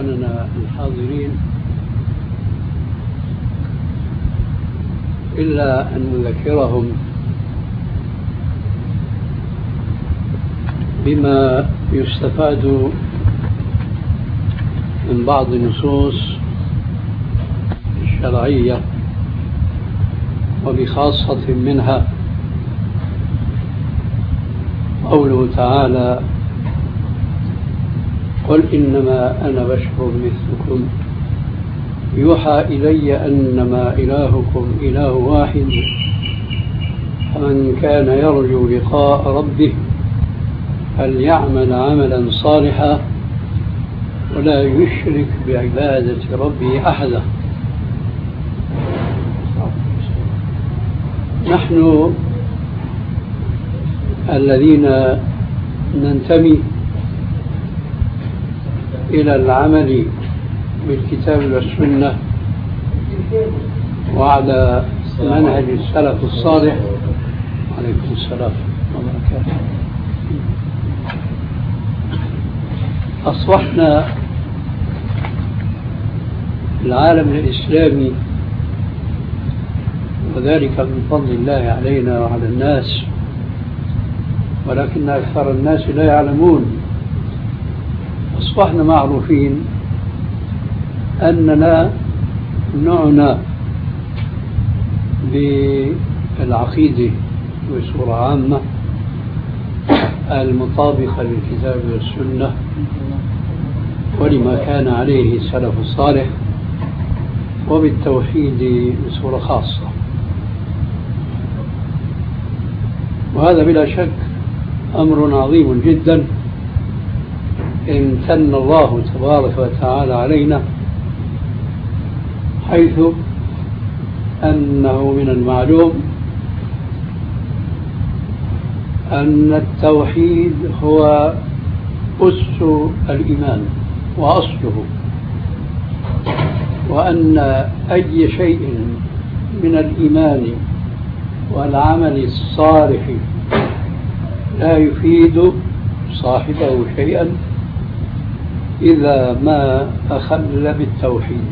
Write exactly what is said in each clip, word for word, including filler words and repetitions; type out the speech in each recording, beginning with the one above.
إخواننا الحاضرين، إلا أن نذكرهم بما يستفاد من بعض النصوص الشرعية، وبخاصة منها قوله تعالى: قل إنما أنا بشر مثلكم يوحى إلي أنما إلهكم إله واحد فمن كان يرجو لقاء ربه فليعمل عملا صالحا ولا يشرك بعبادة ربه أحدا. نحن الذين ننتمي إلى العمل بالكتاب والسنة وعلى منهج السلف الصالح، عليكم السلام وبركاته، أصبحنا العالم الإسلامي، وذلك من فضل الله علينا وعلى الناس، ولكن أكثر الناس لا يعلمون. أصبحنا معروفين أننا نعنى بالعقيدة بصورة عامة المطابقة للكتاب والسنة ولما كان عليه السلف الصالح، وبالتوحيد بصورة خاصة. وهذا بلا شك أمر عظيم جدا امتن الله تبارك وتعالى علينا، حيث أنه من المعلوم أن التوحيد هو أس الإيمان وأصله، وأن أي شيء من الإيمان والعمل الصالح لا يفيد صاحبه شيئا إذا ما أخل بالتوحيد.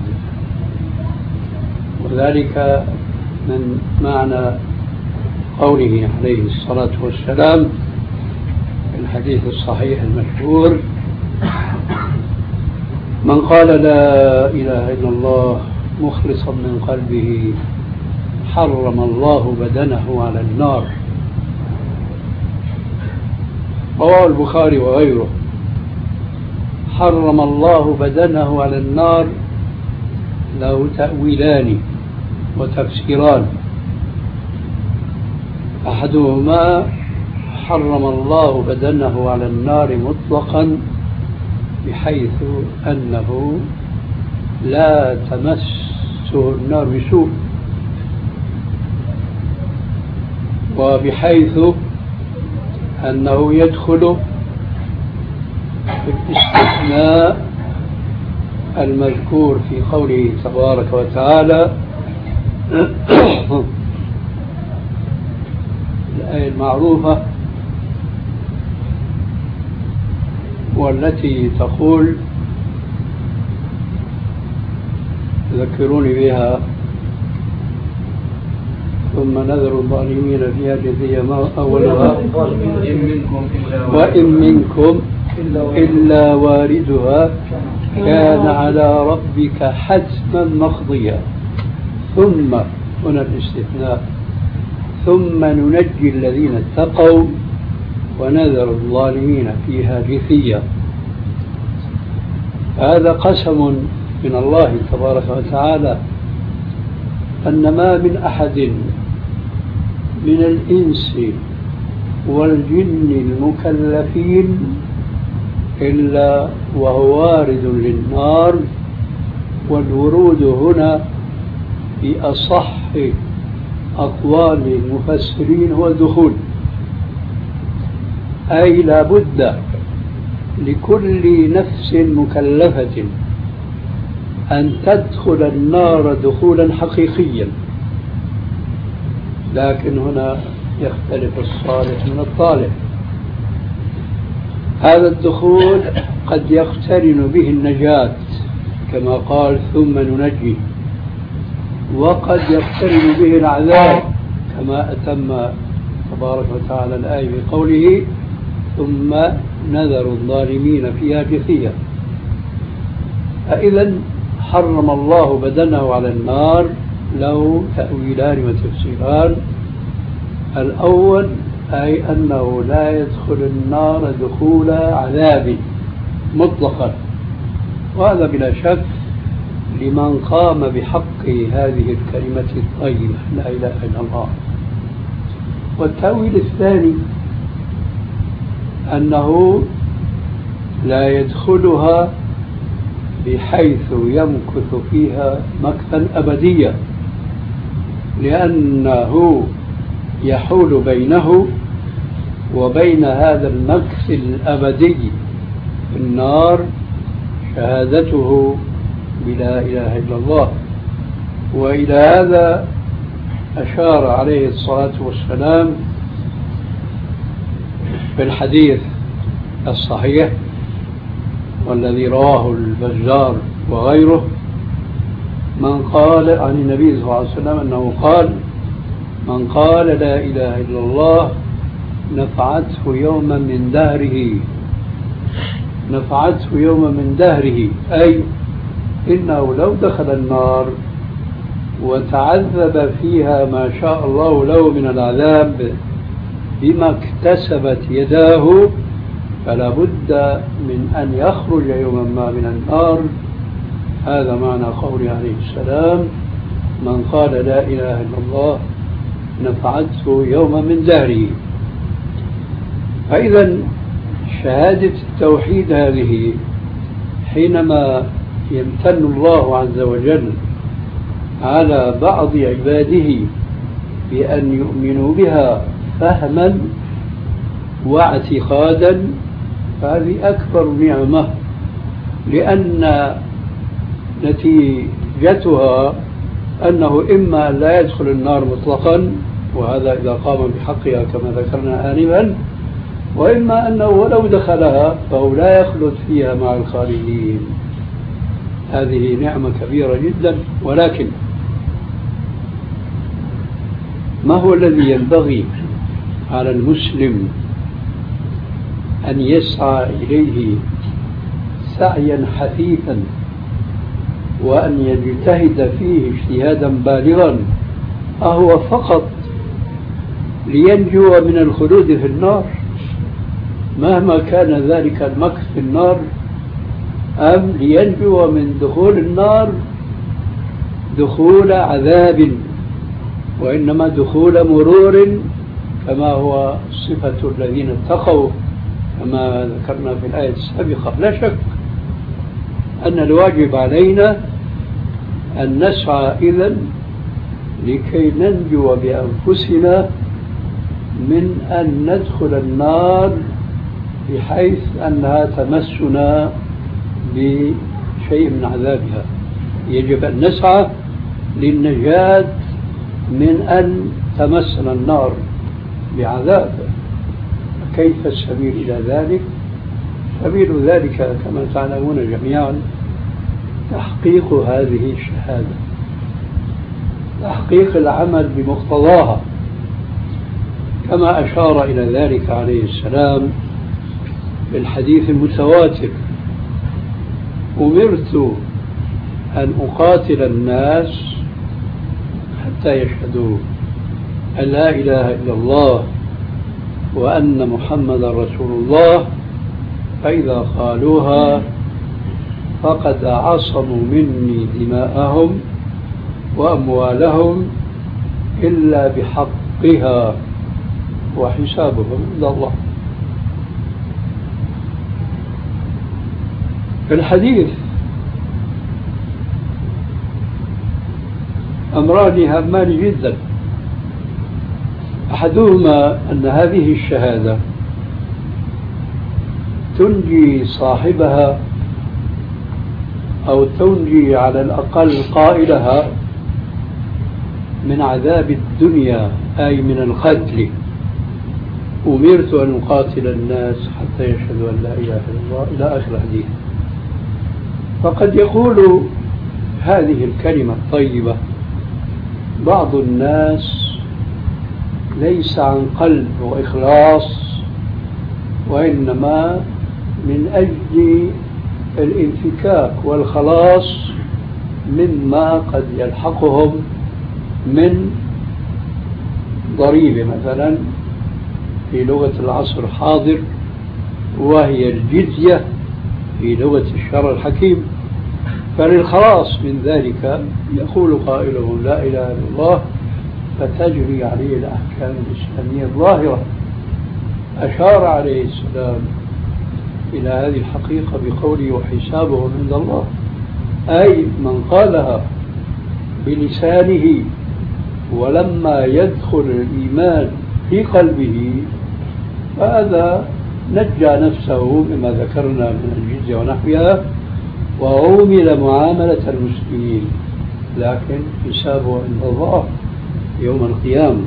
وذلك من معنى قوله عليه الصلاة والسلام في الحديث الصحيح المشهور: من قال لا إله إلا الله مخلصا من قلبه حرم الله بدنه على النار. رواه البخاري وغيره. حرم الله بدنه على النار له تأويلان وتفسيران: أحدهما حرم الله بدنه على النار مطلقا، بحيث أنه لا تمسه النار بسوء، وبحيث أنه يدخل في الاستثناء المذكور في قوله تبارك وتعالى الآية المعروفة والتي تقول، ذكروني بها: ثم نذر الظالمين فيها جثيا أولها وإن منكم إلا واردها كان على ربك حتما مقضيا. ثم هنا الاستثناء: ثم ننجي الذين اتقوا ونذر الظالمين فيها جثيا. هذا قسم من الله تبارك وتعالى أن ما من أحد من الإنس والجن المكلفين إلا وهو وارد للنار. والورود هنا بأصح أقوال المفسرين هو الدخول، أي لا بد لكل نفس مكلفة أن تدخل النار دخولا حقيقيا. لكن هنا يختلف الصالح من الطالح. هذا الدخول قد يقترن به النجاة كما قال ثم ننجي، وقد يقترن به العذاب كما أتم تبارك وتعالى الآية بقوله ثم نذر الظالمين فيها جثيا. فإذا حرم الله بدنه على النار له تأويلان وتفسيران. الأول أي أنه لا يدخل النار دخول عذاب مطلقا، وهذا بلا شك لمن قام بحق هذه الكلمة الطيبة لا إله إلا الله. والتأويل الثاني أنه لا يدخلها بحيث يمكث فيها مكثا أبديا، لأنه يحول بينه وبين هذا المكث الأبدي في النار شهادته بلا إله إلا الله. وإلى هذا أشار عليه الصلاة والسلام في الحديث الصحيح والذي رواه البزار وغيره، من قال عن النبي صلى الله عليه وسلم أنه قال من قال لا إله إلا الله نفعته يوما من دهره، نفعته يوما من دهره، أي إنه لو دخل النار وتعذب فيها ما شاء الله له من العذاب بما اكتسبت يداه فلا بد من أن يخرج يوما ما من النار. هذا معنى قوله عليه السلام من قال لا إله إلا الله نفعته يوما من دهره. فإذا شهادة التوحيد هذه حينما يمتن الله عز وجل على بعض عباده بأن يؤمنوا بها فهما واعتقادا فهذه أكبر نعمة، لأن نتيجتها أنه إما لا يدخل النار مطلقا، وهذا إذا قام بحقها كما ذكرنا آنفا، وإما أنه ولو دخلها فهو لا يخلد فيها مع الخالدين. هذه نعمة كبيرة جدا. ولكن ما هو الذي ينبغي على المسلم أن يسعى إليه سعيا حثيثا وأن يجتهد فيه اجتهادا بالغا؟ أهو فقط لينجو من الخلود في النار مهما كان ذلك المكث في النار، أم لينجو من دخول النار دخول عذاب وإنما دخول مرور كما هو صفة الذين اتقوا كما ذكرنا في الآية السابقة؟ لا شك أن الواجب علينا أن نسعى إذن لكي ننجو بأنفسنا من أن ندخل النار بحيث أنها تمسنا بشيء من عذابها. يجب أن نسعى للنجاة من أن تمسنا النار بعذاب. كيف السبيل إلى ذلك؟ سبيل ذلك كما تعلمون جميعا تحقيق هذه الشهادة، تحقيق العمل بمقتضاها، كما أشار إلى ذلك عليه السلام في الحديث المتواتر: أمرت أن أقاتل الناس حتى يشهدوا أن لا إله إلا الله وأن محمد رسول الله، فإذا قالوها فقد عصموا مني دماءهم وأموالهم إلا بحقها وحسابهم عند الله. في الحديث أمران هامان جدا، أحدهما أن هذه الشهادة تنجي صاحبها أو تنجي على الأقل قائلها من عذاب الدنيا، أي من القتل. أمرت أن أقاتل الناس حتى يشهدوا أن لا إله إلا الله إلى آخر الحديث. فقد يقول هذه الكلمة الطيبة بعض الناس ليس عن قلب وإخلاص، وإنما من أجل الانفكاك والخلاص مما قد يلحقهم من ضريبة مثلا في لغة العصر الحاضر، وهي الجزية في لغة الشرع الحكيم. فللخلاص من ذلك يقول قائلهم لا إله إلا الله، فتجري عليه الأحكام الإسلامية الظاهرة. أشار عليه السلام إلى هذه الحقيقة بقوله وحسابه عند الله، أي من قالها بلسانه ولما يدخل الإيمان في قلبه فهذا نجى نفسه بما ذكرنا من الجزية ونحوها وعومل معاملة المسلمين، لكن حسابه عند الله يوم القيامة.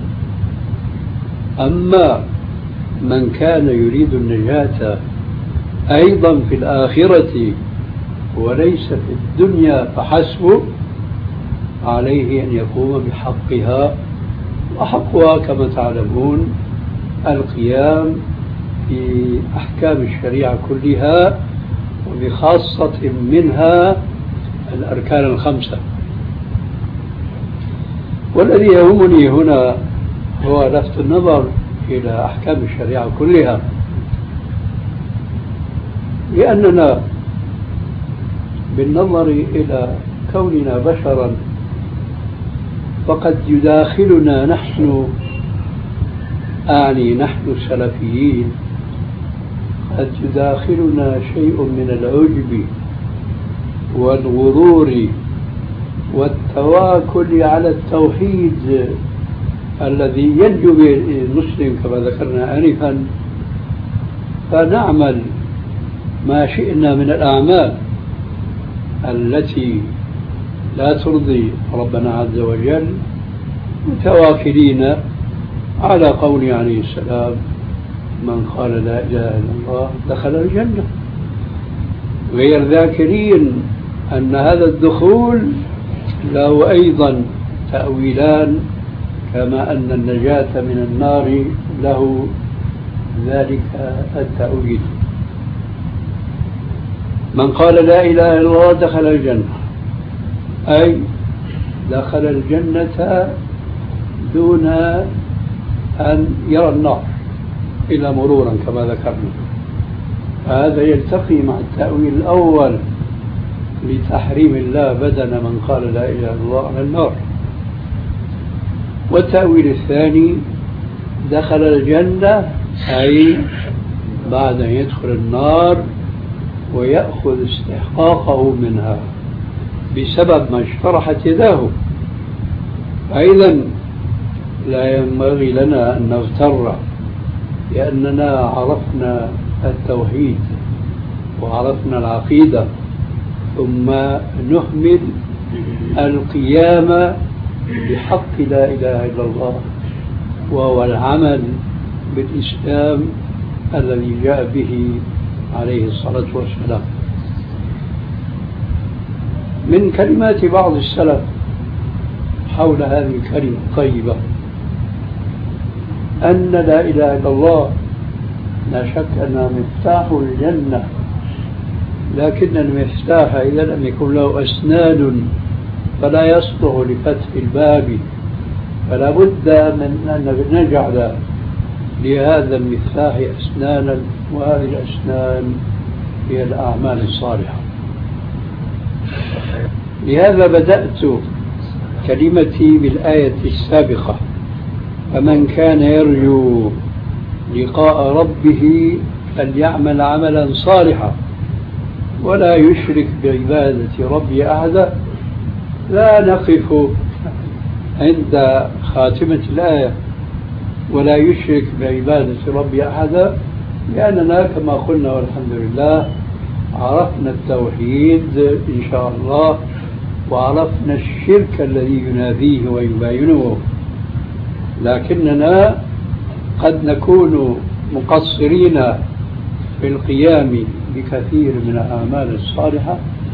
أما من كان يريد النجاة أيضا في الآخرة وليس في الدنيا فحسب، عليه أن يقوم بحقها، وحقها كما تعلمون القيام في أحكام الشريعة كلها وبخاصة منها الأركان الخمسة. والذي يهمني هنا هو لفت النظر إلى أحكام الشريعة كلها، لأننا بالنظر إلى كوننا بشرا فقد يداخلنا نحن، أعني نحن السلفيين، قد يداخلنا شيء من العجب والغرور والتواكل على التوحيد الذي ينجو به المسلم كما ذكرنا آنفا، فنعمل ما شئنا من الأعمال التي لا ترضي ربنا عز وجل، متواكلين على قول عليه السلام من قال لا إله إلا الله دخل الجنة، غير ذاكرين أن هذا الدخول له أيضا تأويلان، كما أن النجاة من النار له ذلك التأويل. من قال لا إله إلا الله دخل الجنة، أي دخل الجنة دون أن يرى النار إلى مرورا كما ذكرنا. هذا يلتقي مع التأويل الأول لتحريم الله بدن من قال لا إله إلا الله على النار. والتأويل الثاني دخل الجنة أي بعد أن يدخل النار ويأخذ استحقاقه منها بسبب ما اشترحت يداه. أيضا لا ينبغي لنا أن نغتر لأننا عرفنا التوحيد وعرفنا العقيدة ثم نهمل القيام بحق لا إله إلا الله، وهو العمل بالإسلام الذي جاء به عليه الصلاة والسلام. من كلمات بعض السلف حول هذه الكلمة الطيبة أن لا إله إلا الله لا شك أنها مفتاح الجنة، لكن المفتاح إذا لم يكن له أسنان فلا يصلح لفتح الباب، فلا بد من أن نجعل لهذا المفتاح أسنانا، وهذه الأسنان هي الأعمال الصالحة. لهذا بدأت كلمتي بالآية السابقة: فمن كان يرجو لقاء ربه فليعمل عملا صالحا ولا يشرك بعبادة ربه أحدا. لا نقف عند خاتمة الآية ولا يشرك بعبادة ربه أحدا، لأننا كما قلنا والحمد لله عرفنا التوحيد إن شاء الله، وعرفنا الشرك الذي يناديه ويباينه، لكننا قد نكون مقصرين في القيام بكثير من الأعمال الصالحة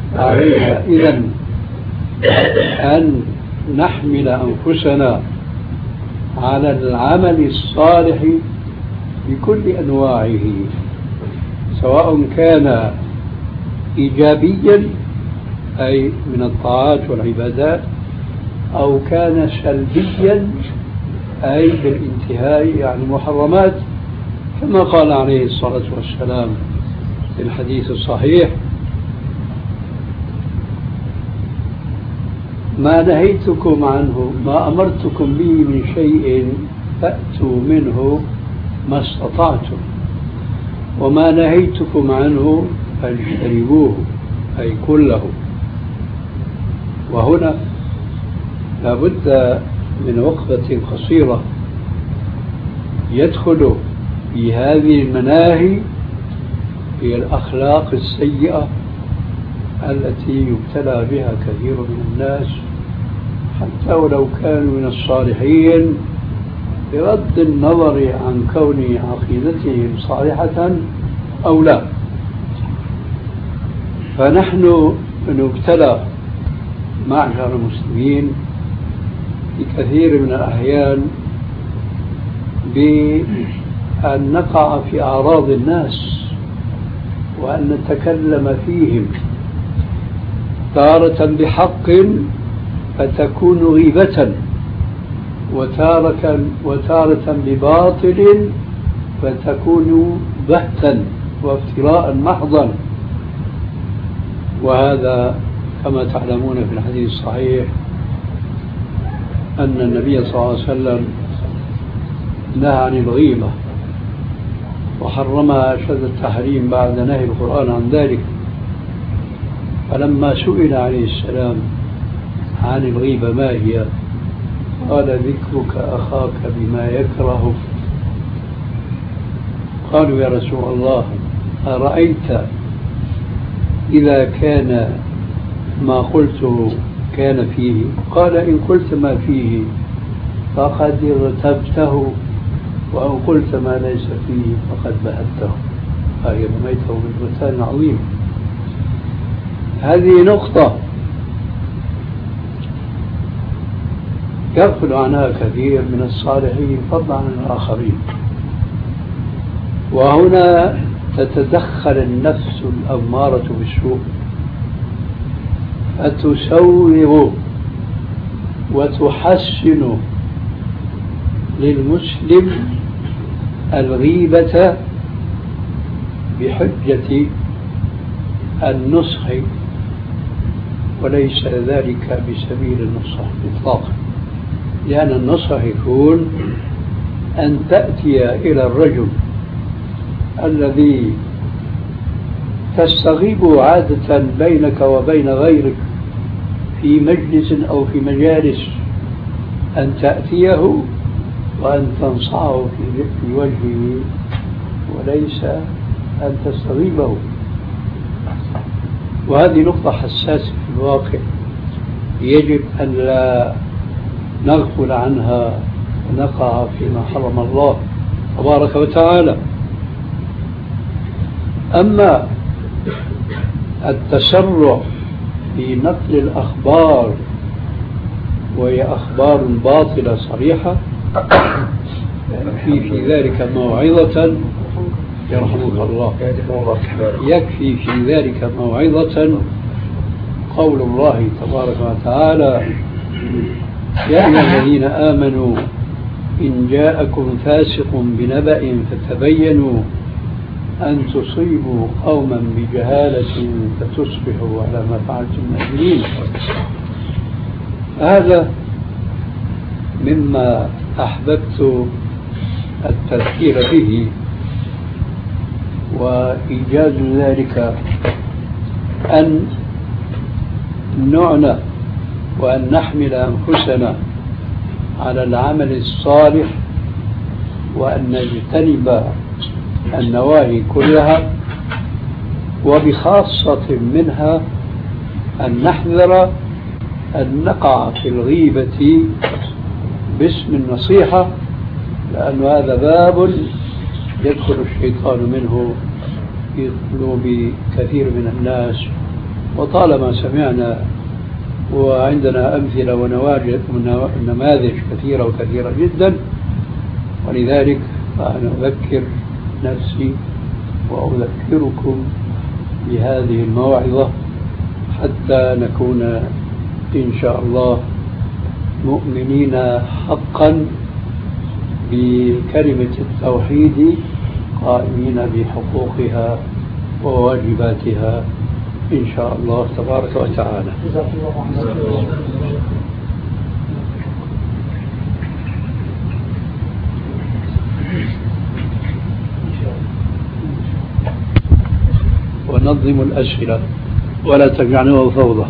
علينا إذن أن نحمل أنفسنا على العمل الصالح بكل أنواعه، سواء كان إيجابيا أي من الطاعات والعبادات، أو كان سلبيا أي بالانتهاء يعني محرمات، كما قال عليه الصلاة والسلام في الحديث الصحيح: ما نهيتكم عنه ما أمرتكم به من شيء فأتوا منه ما استطعتم، وما نهيتكم عنه فاجتنبوه أي كله. وهنا لابد من وقفة قصيرة يدخل في هذه المناهي هي الأخلاق السيئة التي يبتلى بها كثير من الناس حتى ولو كانوا من الصالحين، بغض النظر عن كون عقيدتهم صالحة أو لا. فنحن نبتلى معشر المسلمين في كثير من الأحيان بأن نقع في أعراض الناس وأن نتكلم فيهم، تارة بحق فتكون غيبة، وتارة, وتارة بباطل فتكون بهتا وافتراء محضا. وهذا كما تعلمون في الحديث الصحيح أن النبي صلى الله عليه وسلم نهى عن الغيبة وحرمها أشد التحريم بعد نهي القرآن عن ذلك. فلما سئل عليه السلام عن الغيبة ما هي، قال: ذكرك أخاك بما يكره. قالوا: يا رسول الله أرأيت إذا كان ما قلته كان فيه؟ قال: إن قلت ما فيه فقد ارتبته، وإن قلت ما ليس فيه فقد بهته، أي رميته بالبهتان عظيم. هذه نقطة يغفل عنها كثير من الصالحين فضلا عن الآخرين. وهنا تتدخل النفس الأمارة بالسوء فتسوغ وتحسن للمسلم الغيبة بحجة النصح، وليس ذلك بسبيل النصح إطلاقا، لأن النصح يكون أن تأتي إلى الرجل الذي تستغيب عادة بينك وبين غيرك في مجلس أو في مجالس، أن تأتيه وأن تنصعه في وجهه وليس أن تستغيبه. وهذه نقطة حساسة في الواقع يجب أن لا نغفل عنها ونقع فيما حرم الله تبارك وتعالى. أما التسرع في نقل الأخبار وهي أخبار باطلة صريحة يكفي في ذلك موعظة، يرحمك الله، يكفي في ذلك موعظة قول الله تبارك وتعالى: يا أيها الذين آمنوا إن جاءكم فاسق بنبأ فتبينوا أن تصيبوا قوما بجهالة فتصبحوا على ما فعلتم نادمين. هذا مما أحببت التذكير به وإيجاد ذلك، أن نعنى وأن نحمل أنفسنا على العمل الصالح، وأن نجتنب النواهي كلها، وبخاصة منها أن نحذر أن نقع في الغيبة باسم النصيحة، لأن هذا باب يدخل الشيطان منه في قلوب كثير من الناس، وطالما سمعنا وعندنا أمثلة ونماذج كثيرة وكثيرة جدا، ولذلك فأنا أذكر نفسي وأذكركم بهذه الموعظة حتى نكون إن شاء الله مؤمنين حقا بكلمة التوحيد قائمين بحقوقها وواجباتها إن شاء الله تبارك وتعالى. ونظم الأسئلة ولا تجعلوها فوضى.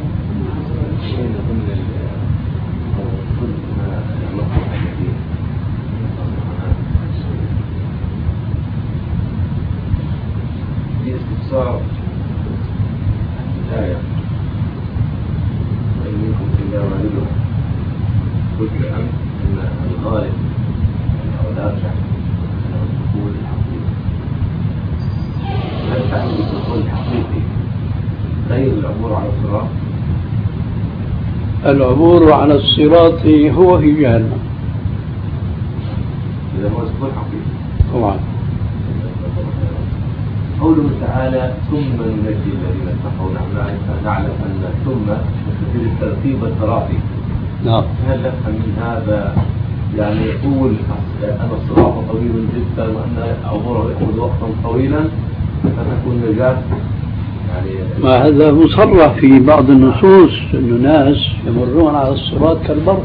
صار الآية وإن منكم إلا واردها قلت أمس أن الغالب أو الأرجح أنه الدخول الحقيقي. هل تعني الدخول الحقيقي غير العبور على الصراط؟ العبور على الصراط هو في جهنم. إذا هو الدخول حقيقي طبعا. قوله تعالى ثم ننجي الذين اتقوا. نعلم أن ثم تفيد الترتيب والتراخي. نعم. هل نفهم من هذا يعني يقول أن الصراط طويل جدا وأن عبوره يأخذ وقتا طويلا فتكون نجاة؟ يعني ما هذا مصرح في بعض النصوص أنه ناس يمرون على الصراط كالبرق،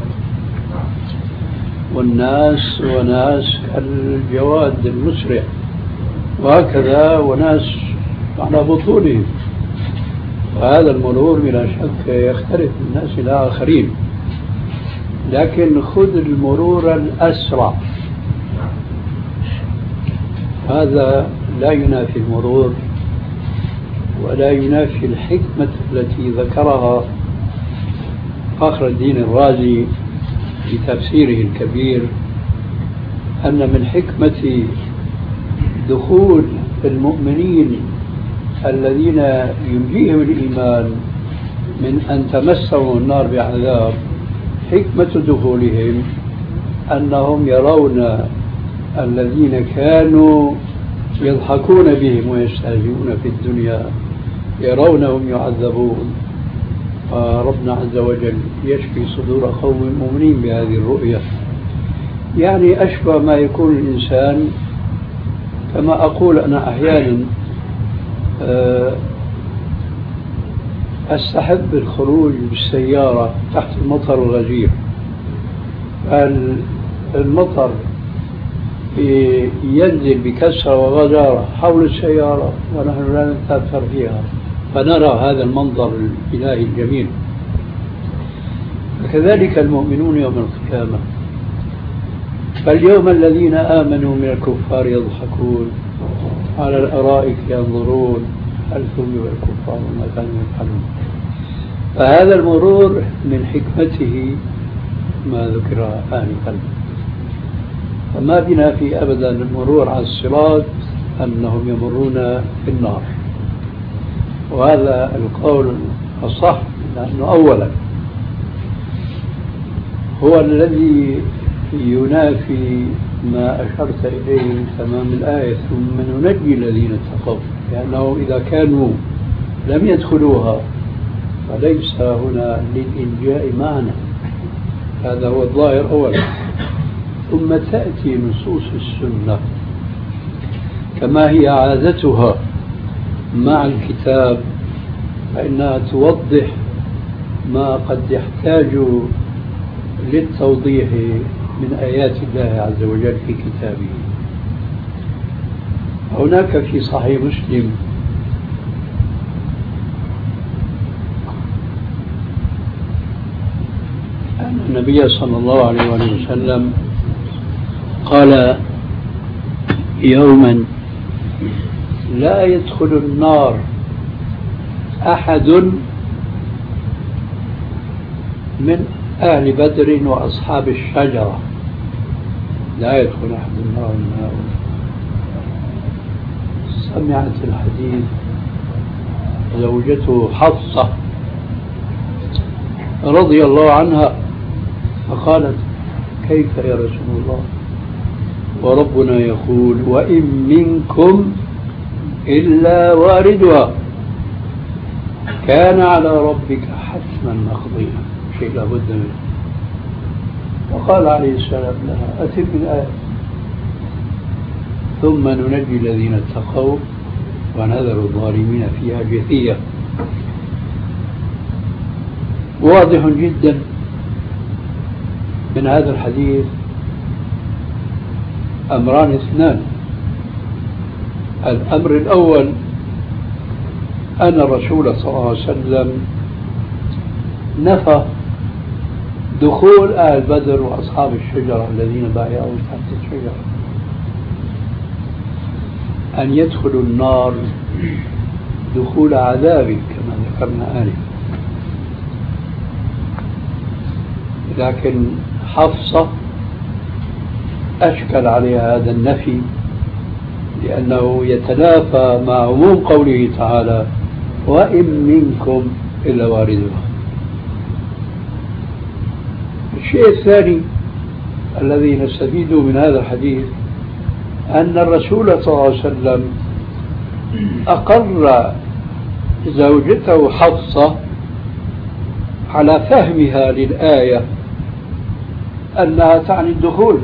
والناس وناس كالجواد المسرع، وهكذا وناس على بطولهم. وهذا المرور بلا شك يختلف من الناس إلى آخرين، لكن خذ المرور الأسرع، هذا لا ينافي المرور ولا ينافي الحكمة التي ذكرها فخر الدين الرازي في تفسيره الكبير، أن من حكمة دخول المؤمنين الذين ينجيهم الإيمان من أن تمسهم النار بعذاب، حكمة دخولهم أنهم يرون الذين كانوا يضحكون بهم ويستهزئون في الدنيا يرونهم يعذبون، فربنا عز وجل يشفي صدور قوم مؤمنين بهذه الرؤية. يعني أشبه ما يكون الإنسان، كما أقول أنا أحيانا أستحب الخروج بالسيارة تحت المطر الغزير، المطر ينزل بكسرة وغزارة حول السيارة ونحن لا نتأثر فيها، فنرى هذا المنظر الإلهي الجميل. وكذلك المؤمنون يوم القيامة، فاليوم الذين آمنوا من الكفار يضحكون على الأرائك ينظرون هل ثوب الكفار ما كانوا يفعلون. فهذا المرور من حكمته ما ذكر آنفا. فما بنا في أبدا المرور على الصراط أنهم يمرون في النار، وهذا القول الصح، لأنه أولا هو الذي ينافي ما أشرت إليه من تمام الآية ثم ننجي الذين اتقوا، لأنه إذا كانوا لم يدخلوها فليس هنا للإنجاء معنى، هذا هو الظاهر أولا. ثم تأتي نصوص السنة كما هي عادتها مع الكتاب، فإنها توضح ما قد يحتاج للتوضيح من آيات الله عز وجل في كتابه. هناك في صحيح مسلم أن النبي صلى الله عليه وسلم قال يوما لا يدخل النار أحد من أهل بدر وأصحاب الشجرة، لا يدخل أحد النار من هؤلاء. سمعت الحديث زوجته حفصة رضي الله عنها فقالت كيف يا رسول الله وربنا يقول وإن منكم إلا واردها كان على ربك حتما مقضيا شيء لابد منه. وقال عليه السلام لها أتم الآية ثم ننجي الذين اتقوا ونذر الظالمين فيها جثيا. واضح جدا من هذا الحديث أمران اثنان. الأمر الأول أن الرسول صلى الله عليه وسلم نفى دخول أهل بدر وأصحاب الشجرة الذين بايعوا تحت الشجرة أن يدخلوا النار دخول عذاب كما ذكرنا آنفا. لكن حفصة أشكل عليها هذا النفي لأنه يتنافى مع عموم قوله تعالى وإن منكم إلا واردها. الشيء الثاني الذي نستفيده من هذا الحديث أن الرسول صلى الله عليه وسلم أقر زوجته حفصة على فهمها للآية أنها تعني الدخول،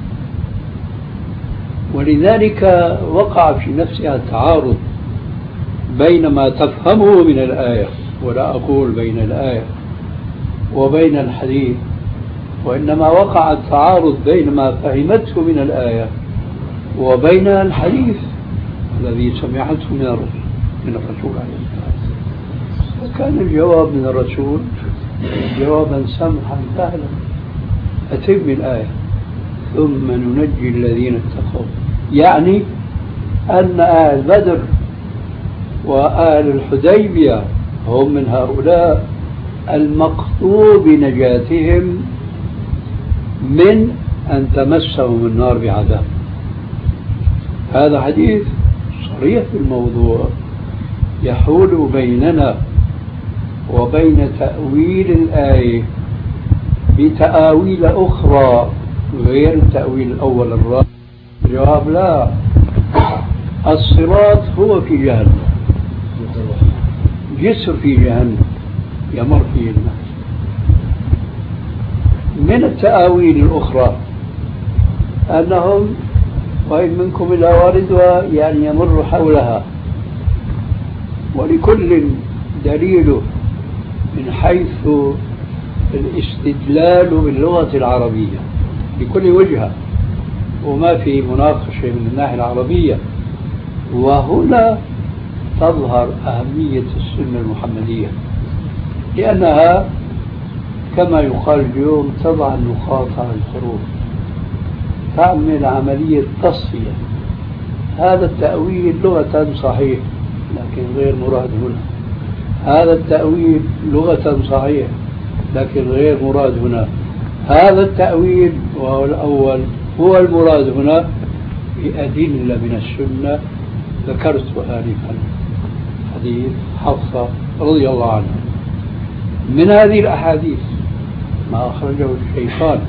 ولذلك وقع في نفسها تعارض بين ما تفهمه من الآية، ولا أقول بين الآية وبين الحديث، وإنما وقع التعارض بين ما فهمته من الآية وبين الحديث الذي سمعته من الرسول من الرسول عليه الصلاة والسلام. وكان الجواب من الرسول جوابا سمحا سهلا أتم الآية ثم ننجي الذين اتقوا، يعني أن أهل بدر وأهل الحديبية هم من هؤلاء المقطوع بنجاتهم من أن تمسهم النار بعذاب. هذا حديث صريح في الموضوع يحول بيننا وبين تأويل الآية بتأويل أخرى غير التأويل الأول الرابع. الجواب لا، الصراط هو في جهنم، جسر في جهنم يمر فيه الناس. من التأويل الأخرى أنهم وإن منكم إلا واردها يعني يمر حولها، ولكل دليل من حيث الاستدلال باللغة العربية بكل وجهة، وما في مناقشة من الناحية العربية. وهنا تظهر أهمية السنة المحمدية، لأنها كما يقال اليوم تضع النقاط على الحروف، تعمل عملية تصفية. هذا التأويل لغة صحيح لكن غير مراد هنا، هذا التأويل لغة صحيح لكن غير مراد هنا، هذا التأويل وهو الأول هو المراد هنا بأدلة من السنة ذكرتها آنفا. حديث حفصة رضي الله عنها. من هذه الأحاديث ما أخرجه الشيخان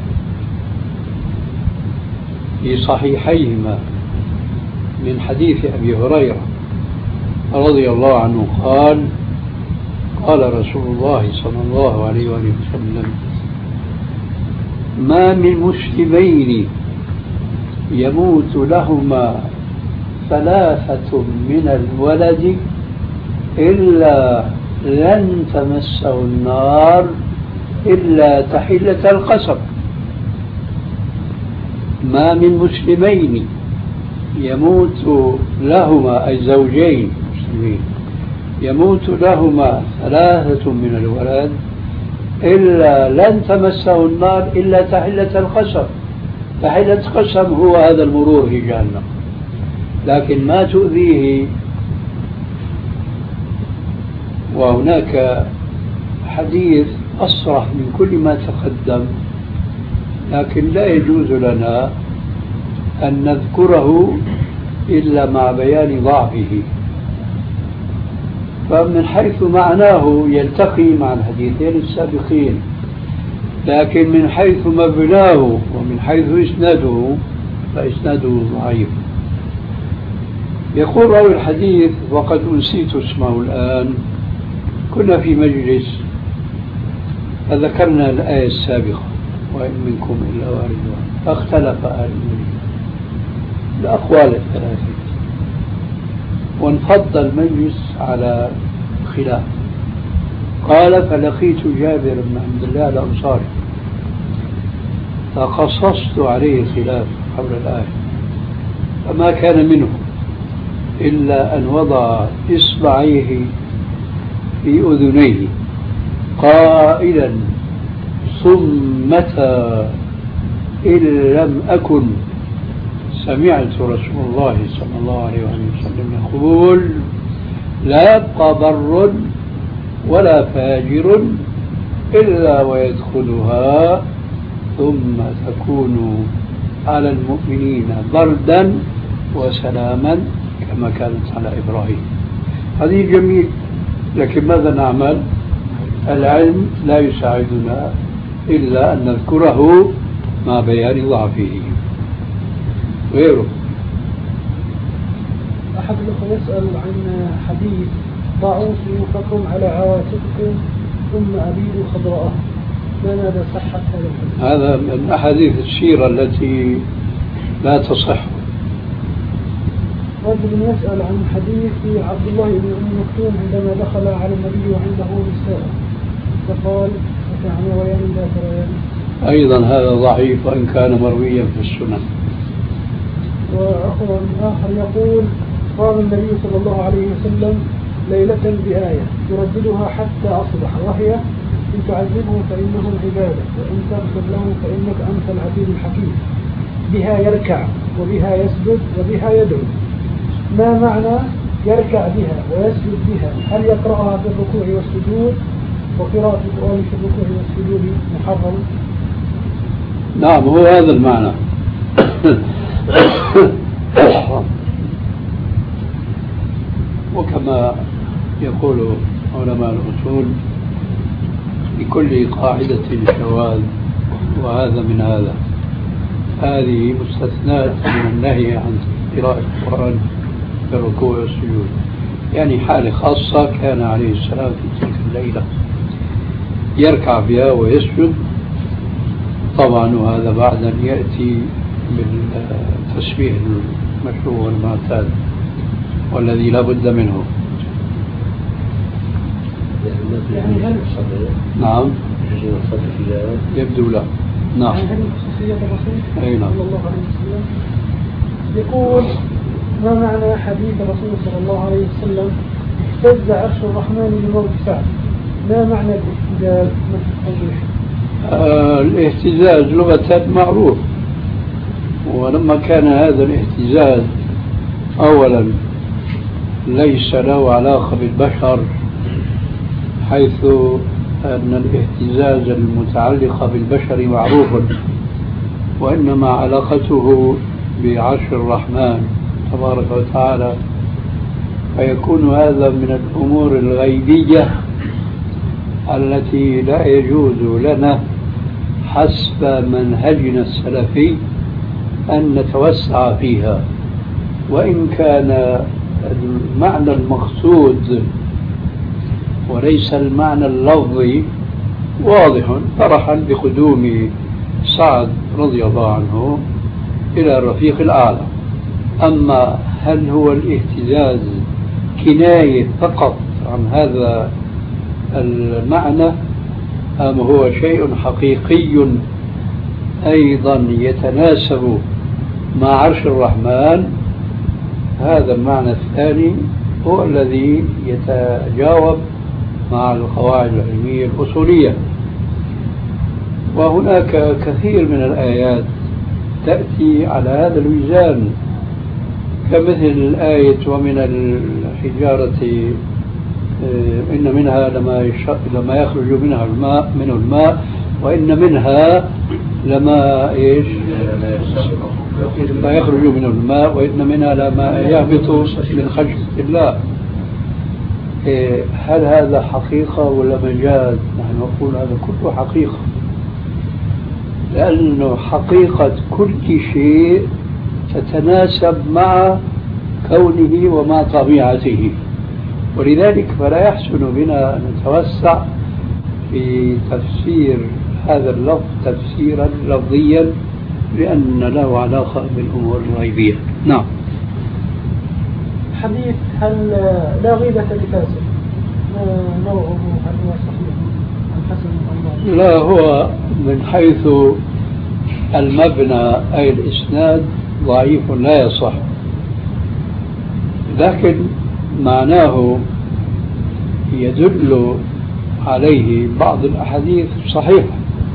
في صحيحيهما من حديث أبي هريرة رضي الله عنه قال قال رسول الله صلى الله عليه وآله وسلم ما من مسلمين يموت لهما ثلاثة من الولد إلا لن تمسه النار إلا تحلة القسم. ما من مسلمين يموت لهما أي زوجين مسلمين يموت لهما ثلاثة من الولد إلا لن تمسه النار إلا تحلة القسم. تحلة القسم هو هذا المرور في جهنم، لكن ما تؤذيه. وهناك حديث أصرح من كل ما تقدم، لكن لا يجوز لنا أن نذكره إلا مع بيان ضعفه. فمن حيث معناه يلتقي مع الحديثين السابقين، لكن من حيث مبناه ومن حيث إسناده فإسناده ضعيف. يقول راوي الحديث وقد أنسيت اسمه الآن: كنا في مجلس فذكرنا الآية السابقة وإن منكم إلا واردها، فاختلف أهل المجلس الأقوال الثلاثة، وانفض المجلس على خلاف. قال: فلقيت جابر بن عبد الله الأنصاري فقصصت عليه الخلاف حول الآية، فما كان منه إلا أن وضع إصبعيه في أذنيه قائلا: صمتا إن لم أكن سمعت رسول الله صلى الله عليه وسلم يقول: لا يبقى بر ولا فاجر إلا ويدخلها ثم تكون على المؤمنين بردا وسلاما كما كانت على إبراهيم. هذه جميل، لكن ماذا نعمل؟ العلم لا يساعدنا إلا أن نذكره مع بيان ضعفه. غيره أحد الأخوة يسأل عن حديث: ضعوا سيوفكم على عواتقكم ثم أبيدوا خضراءها، ما مدى صحة هذا الحديث؟ هذا من أحاديث السيرة التي لا تصح. رجل يسأل عن حديث عبد الله بن أم مكتوم عندما دخل على النبي وعنده نساء فقال: وكان ريان ذات ريان. أيضا هذا ضعيف وإن كان مرويا في السنن. وأخر آخر يقول: قال النبي صلى الله عليه وسلم ليلة بآية يرددها حتى أصبح، وهي: إن تعذبهم فإنهم عبادك وإن تغفر لهم فإنك أنت العزيز الحكيم. بها يركع وبها يسجد وبها يدعو. ما معنى يركع بها ويسجد بها؟ هل يقرأها في الركوع والسجود؟ وقراءة القرآن في الركوع والسجود محرم؟ نعم، هو هذا المعنى. وكما يقول علماء الأصول: لكل قاعدة شواذ، وهذا من هذا. هذه مستثنات من النهي عن قراءة القرآن في الركوع والسجود، يعني حالة خاصة كان عليه السلام في تلك الليلة يركع بها ويسجد. طبعا وهذا بعد أن يأتي بالتسبيح المشروع والمعتاد والذي لا بد منه. يعني هل نعم يبدو لا. نعم. هل خصوصية الرسول أي نعم. صلى الله عليه وسلم؟ يقول: ما معنى حديث الرسول صلى الله عليه وسلم: اهتز عرش الرحمن لموت سعد؟ ما معنى الاهتزاز من التوضيح؟ آه الاهتزاز لغة معروف، ولما كان هذا الاهتزاز أولا ليس له علاقة بالبشر، حيث أن الاهتزاز المتعلق بالبشر معروف، وإنما علاقته بعرش الرحمن تبارك وتعالى، فيكون هذا من الأمور الغيبية التي لا يجوز لنا حسب منهجنا السلفي أن نتوسع فيها، وإن كان المعنى المقصود وليس المعنى اللفظي واضح، فرحا بقدوم سعد رضي الله عنه إلى الرفيق الأعلى. أما هل هو الاهتزاز كناية فقط عن هذا المعنى أم هو شيء حقيقي أيضا يتناسب مع عرش الرحمن؟ هذا المعنى الثاني هو الذي يتجاوب مع القواعد العلمية الأصولية. وهناك كثير من الآيات تأتي على هذا الميزان، كمثل الآية: ومن الحجارة إن منها لما لما يخرج منها الماء منه الماء وإن منها لما إيش لا يخرج منه الماء وإن منها لما يهبط من خشية الله. إيه، هل هذا حقيقة ولا مجاز؟ نحن نقول هذا كله حقيقة، لأنه حقيقة كل شيء تتناسب مع كونه ومع طبيعته، ولذلك فلا يحسن بنا أن نتوسع في تفسير هذا اللفظ تفسيرا لفظيا، لأن له علاقة بالأمور الغيبية. نعم. حديث هل لا غيبة لفاسق نوعه هل هو صحيح أم حسن أم ضعيف؟ لا، هو من حيث المبنى أي الإسناد ضعيف لا يصح، لكن معناه يدل عليه بعض الأحاديث صحيحة،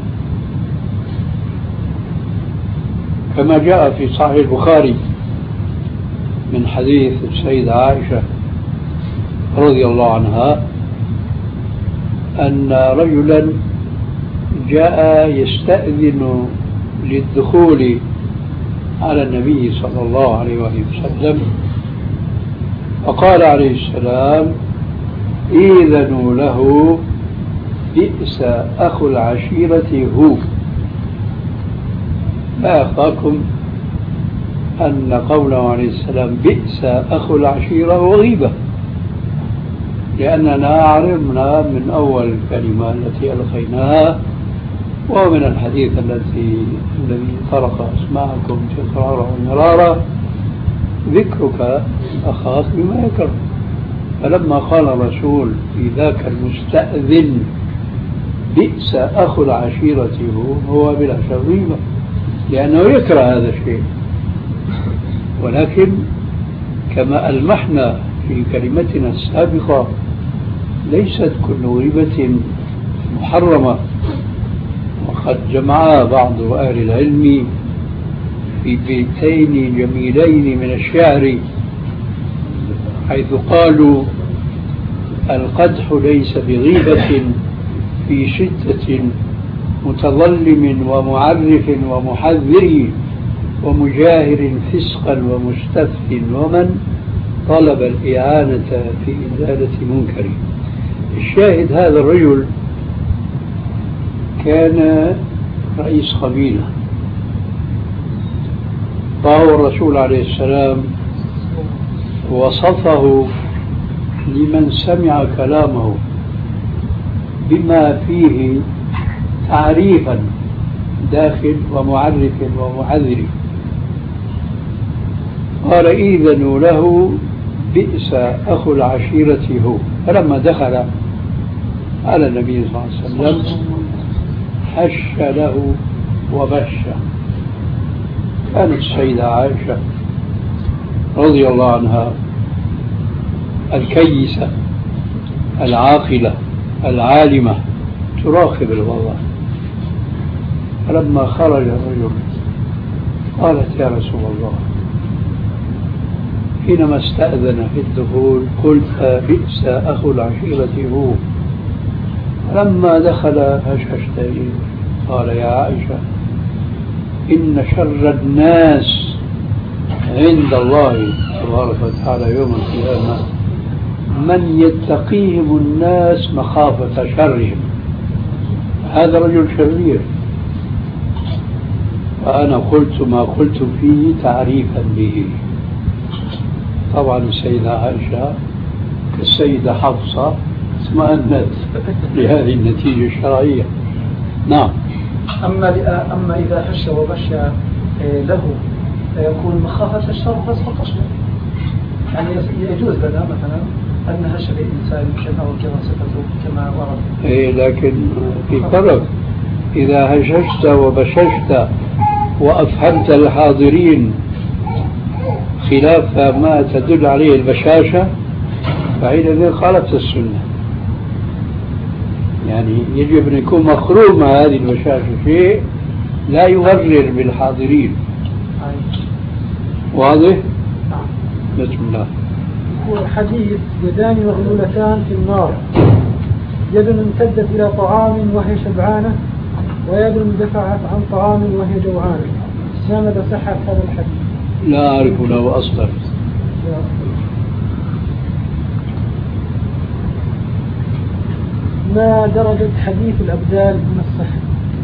كما جاء في صحيح البخاري من حديث السيدة عائشة رضي الله عنها أن رجلا جاء يستأذن للدخول على النبي صلى الله عليه وسلم، فقال عليه السلام: إذنوا له، بئس أخو العشيرة هو. لا يخفاكم أن قوله عليه السلام بئس أخو العشيرة هو غيبة، لأننا علمنا من أول الكلمة التي ألقيناها ومن الحديث الذي الذي طرق أسماعكم تكرارا ومرارا ذكرك أخاك بما يكره. فلما قال الرسول في ذاك المستأذن بئس أخو العشيرة هو بلا شك غيبة، لأنه يكره هذا الشيء. ولكن كما ألمحنا في كلمتنا السابقة ليست كل غيبة محرمة، وقد جمع بعض أهل العلم في بيتين جميلين من الشعر حيث قالوا: القدح ليس بغيبة في شدة متظلم ومعرف ومحذر ومجاهر فسقا ومستفت ومن طلب الإعانة في إزالة منكر. الشاهد هذا الرجل كان رئيس قبيلة، فهو الرسول عليه السلام وصفه لمن سمع كلامه بما فيه تعريفا داخل ومعرف ومحذر، قال: إذنوا له بئس أخو العشيرة هو. فلما دخل على النبي صلى الله عليه وسلم حش له وبش. كانت السيدة عائشة رضي الله عنها الكيسة العاقلة العالمة تراقب الوضع، فلما خرج الرجل قالت: يا رسول الله، حينما استأذن في الدخول قلت بئس أخو العشيرة هو، لما دخل هشهشت قال: يا عائشة، إن شر الناس عند الله تبارك وتعالى يوم القيامة من يتقيهم الناس مخافة شرهم. هذا رجل شرير، فأنا قلت ما قلت فيه تعريفا به. طبعا السيدة عائشة كالسيدة حفصة اطمأنت لهذه النتيجة الشرعية. نعم. أما أما إذا هش وبش له يكون مخافة الشر فسق قصده، يعني يجوز لنا مثلا أن نهش الإنسان كما وكما صفته كما ورد. إيه، لكن في فرق. إذا هششت وبششت وأفهمت الحاضرين خلاف ما تدل عليه البشاشة فحينئذ خالفت السنة. يعني يجب أن يكون مخروم هذه البشاشة شيء لا يغرر بالحاضرين. واضح؟ نعم. بسم الله. حديث: يدان مغلولتان في النار، يد امتدت إلى طعام وهي شبعانة، ويد دفعت عن طعام وهي جوعانة. ما مدى صحة هذا الحديث؟ لا أعرف له أصلا. ما درجة حديث الأبدال من الصحة؟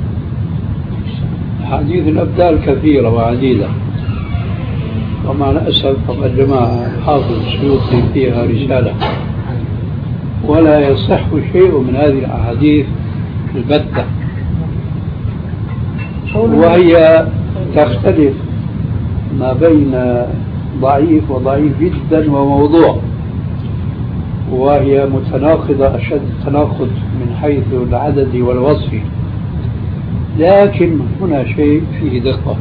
حديث الأبدال كثيرة وعديدة، ومع الأسف طبعا الجماعة حافظ السيوطي فيها رسالة، ولا يصح شيء من هذه الأحاديث البتة، وهي تختلف ما بين ضعيف وضعيف جدا وموضوع، وهي متناقضة أشد التناقض من حيث العدد والوصف. لكن هنا شيء فيه دقة،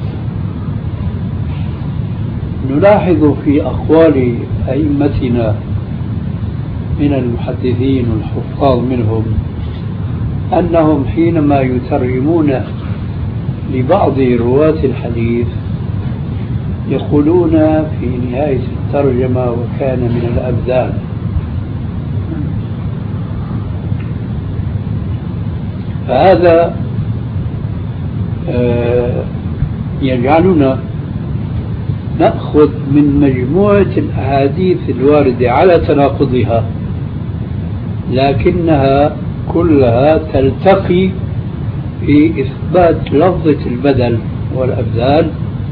نلاحظ في أقوال أئمتنا من المحدثين والحفاظ منهم أنهم حينما يترجمون لبعض رواة الحديث يقولون في نهاية الترجمة وكان من الأبدان. فهذا يجعلنا نأخذ من مجموعة الأحاديث الواردة على تناقضها، لكنها كلها تلتقي في إثبات لفظة البدل والأبدال،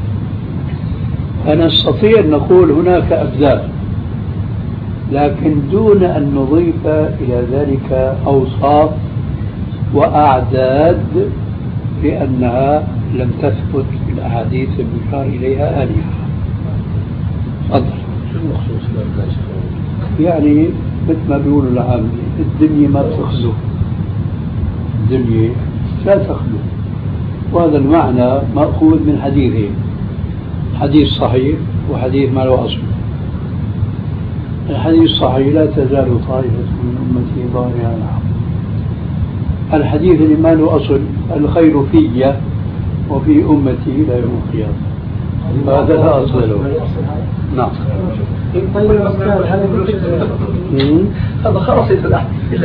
فنستطيع أن نقول هناك أبدال، لكن دون أن نضيف إلى ذلك أوصاف وأعداد، لأنها لم تثبت في الأحاديث المشار إليها آنفا. تفضل. شو المخصوص بالأبدال؟ يعني مثل ما بيقولوا العامة الدنيا ما بتخلو، الدنيا لا تخلو، وهذا المعنى مأخوذ من حديثين، حديث صحيح وحديث ما له أصل. الحديث الصحيح لا تزال طائفة من أمتي ظاهرين على الحق. الحديث اللي ما له أصل الخير في وفي أمتي إلى يوم القيامة، هذا لا أصل له. نعم. طيب أستاذ هذا خلاص يتلاح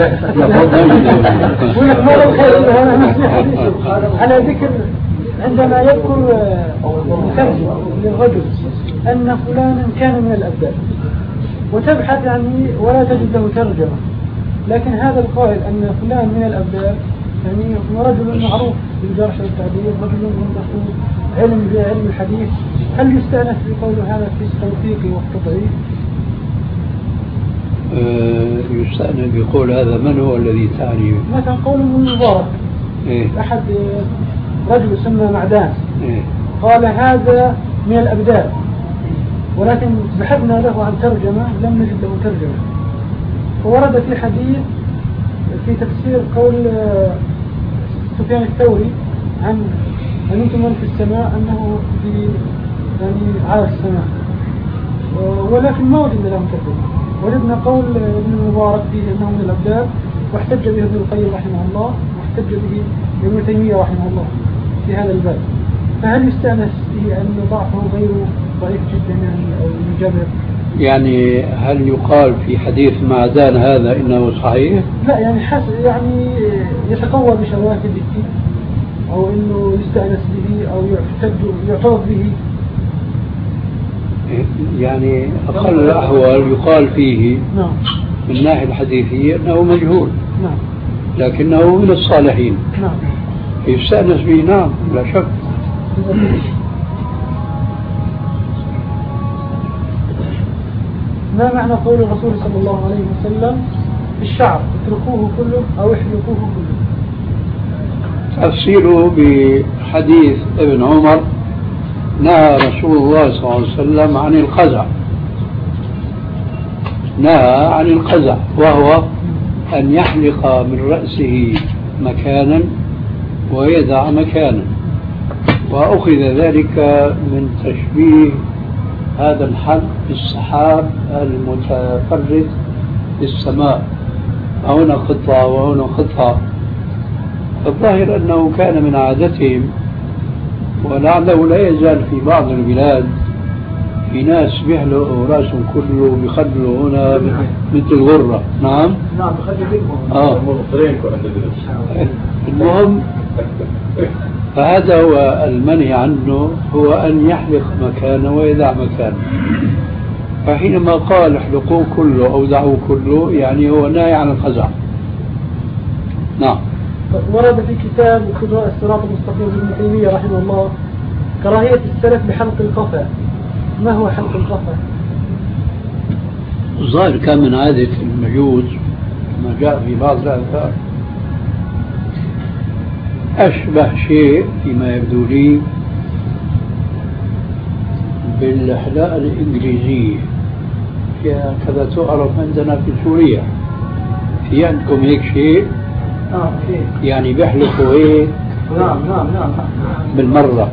على ذكر عندما يذكر مترجم للرجل أن فلانا كان من الأبدال وتبحث يعني ولا تجد له ترجمة، لكن هذا القائل أن فلان من الأبدال يعني هو رجل معروف بالجرح والتعديل، رجل عنده علم بعلم الحديث، هل يستأنس بقول هذا في التوثيق والتضعيف؟ أه يستأنس بقول هذا من هو الذي تعني؟ مثلا قول ابن المبارك إيه؟ أحد رجل يسمى معدان إيه؟ قال هذا من الأبدال، ولكن بحثنا له عن ترجمة لم نجد له ترجمة، وورد في حديث في تفسير قول سفيان الثوري عن أنتم من في السماء أنه في يعني على السماء، ولكن ما وجدنا له ترجمة. وجدنا قول ابن المبارك فيه أنه من الأبدال، واحتج به ابن القيم رحمه الله، واحتج به ابن تيمية رحمه الله في هذا الباب. فهل يستأنس به أن ضعفه غير ضعيف جدا يعني أو مجرد؟ يعني هل يقال في حديث معدان هذا إنه صحيح؟ لا يعني حسب يعني يتقوى بشواهده أو إنه يستأنس به أو يعتد يعترض به. يعني أقل الأحوال يقال فيه نعم من الناحية الحديثية أنه مجهول، نعم لكنه من الصالحين، نعم يستأنس به، نعم لا شك. ما معنى قول الرسول صلى الله عليه وسلم في الشعر اتركوه كله أو احلقوه كله؟ تفسيره بحديث ابن عمر نهى رسول الله صلى الله عليه وسلم عن القزع، نهى عن القزع وهو أن يحلق من رأسه مكانا ويدع مكانا، وأخذ ذلك من تشبيه هذا الحلق بالسحاب المتفرد في السماء، هنا قطعة وهنا قطعة. الظاهر أنه كان من عادتهم، ولعله لا يزال في بعض البلاد في ناس بيحلقوا راسهم كله بيخلوا هنا مثل غرة. نعم نعم بخلوا آه. المهم فهذا هو المنهي عنه، هو أن يحلق مكانه ويدع مكانه. فحينما قال احلقوه كله أو دعوه كله يعني هو ناهي عن القزع. نعم. ورد في كتاب اقتضاء الصراط المستقيم لابن تيمية رحمه الله كراهية السلف بحلق القفا. ما هو حلق القفا؟ الظاهر كان من عادة المجوس ما جاء في بعض الآثار، أشبه شيء فيما يبدو لي بالحلاقة الإنجليزية، كذا تعرف عندنا في سوريا. في عندكم هيك شيء؟ آه يعني بيحلقوا هيك. نعم نعم نعم بالمرة.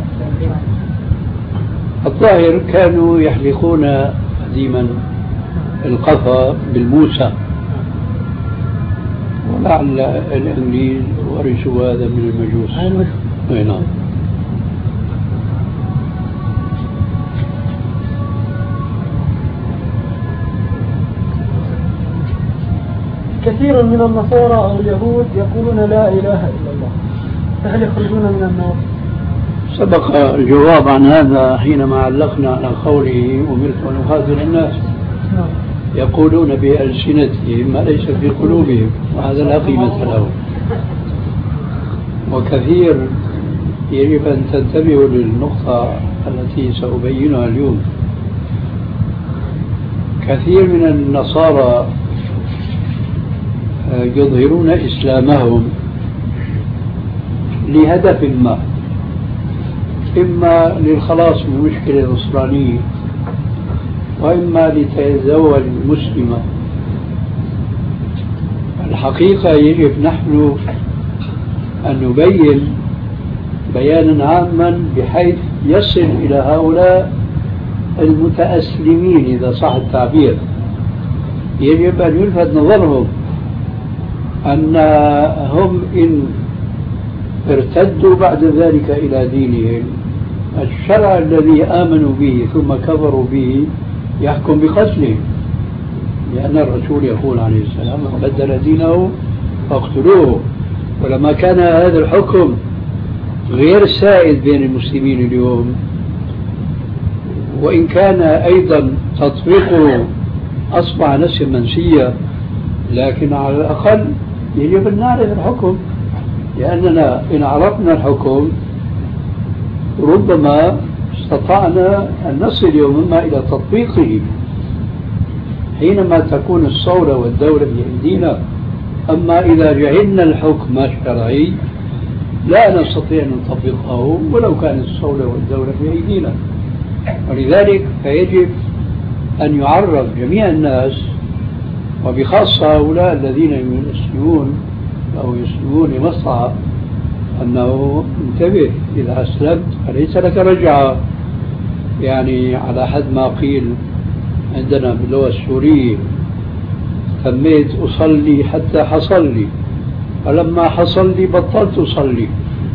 الظاهر كانوا يحلقون قديما القفا بالموسى، ولعل الإنجليز ورثوا هذا من المجوس. أي نعم. كثير من النصارى أو اليهود يقولون لا إله إلا الله، فهل يخرجون من النار؟ سبق الجواب عن هذا حينما علقنا على قوله أمرت أن أخاذل الناس. يقولون بألسنتهم ما ليس في قلوبهم، وهذا لا قيمة له. وكثير يجب أن تنتبهوا للنقطة التي سأبينها اليوم. كثير من النصارى يظهرون إسلامهم لهدف ما، إما للخلاص من مشكلة نصرانية، وإما لتزوج مسلمة. الحقيقة يجب نحن أن نبين بيانا عاما بحيث يصل إلى هؤلاء المتأسلمين إذا صح التعبير. يجب أن يلفت نظرهم أن هم إن ارتدوا بعد ذلك إلى دينهم، الشرع الذي آمنوا به ثم كفروا به يحكم بقتلهم، لأن الرسول يقول عليه السلام من بدل دينه فاقتلوه. ولما كان هذا الحكم غير سائد بين المسلمين اليوم، وإن كان أيضا تطبيقه أصبح نسيا منسيا، لكن على الأقل يجب أن نعرف الحكم، لأننا إن عرفنا الحكم ربما استطعنا أن نصل يوما إلى تطبيقه حينما تكون الصولة والدولة بأيدينا. أما إذا جهلنا الحكم الشرعي لا نستطيع أن نطبقه ولو كانت الصولة والدولة بأيدينا. ولذلك فيجب أن يعرف جميع الناس، وبخاصة هؤلاء الذين يسلمون أو يسلمون لمصلحة، أنه انتبه إذا أسلمت فليس لك رجعة. يعني على حد ما قيل عندنا باللغة السورية تميت أصلي حتى حصل لي، فلما حصل لي بطلت أصلي.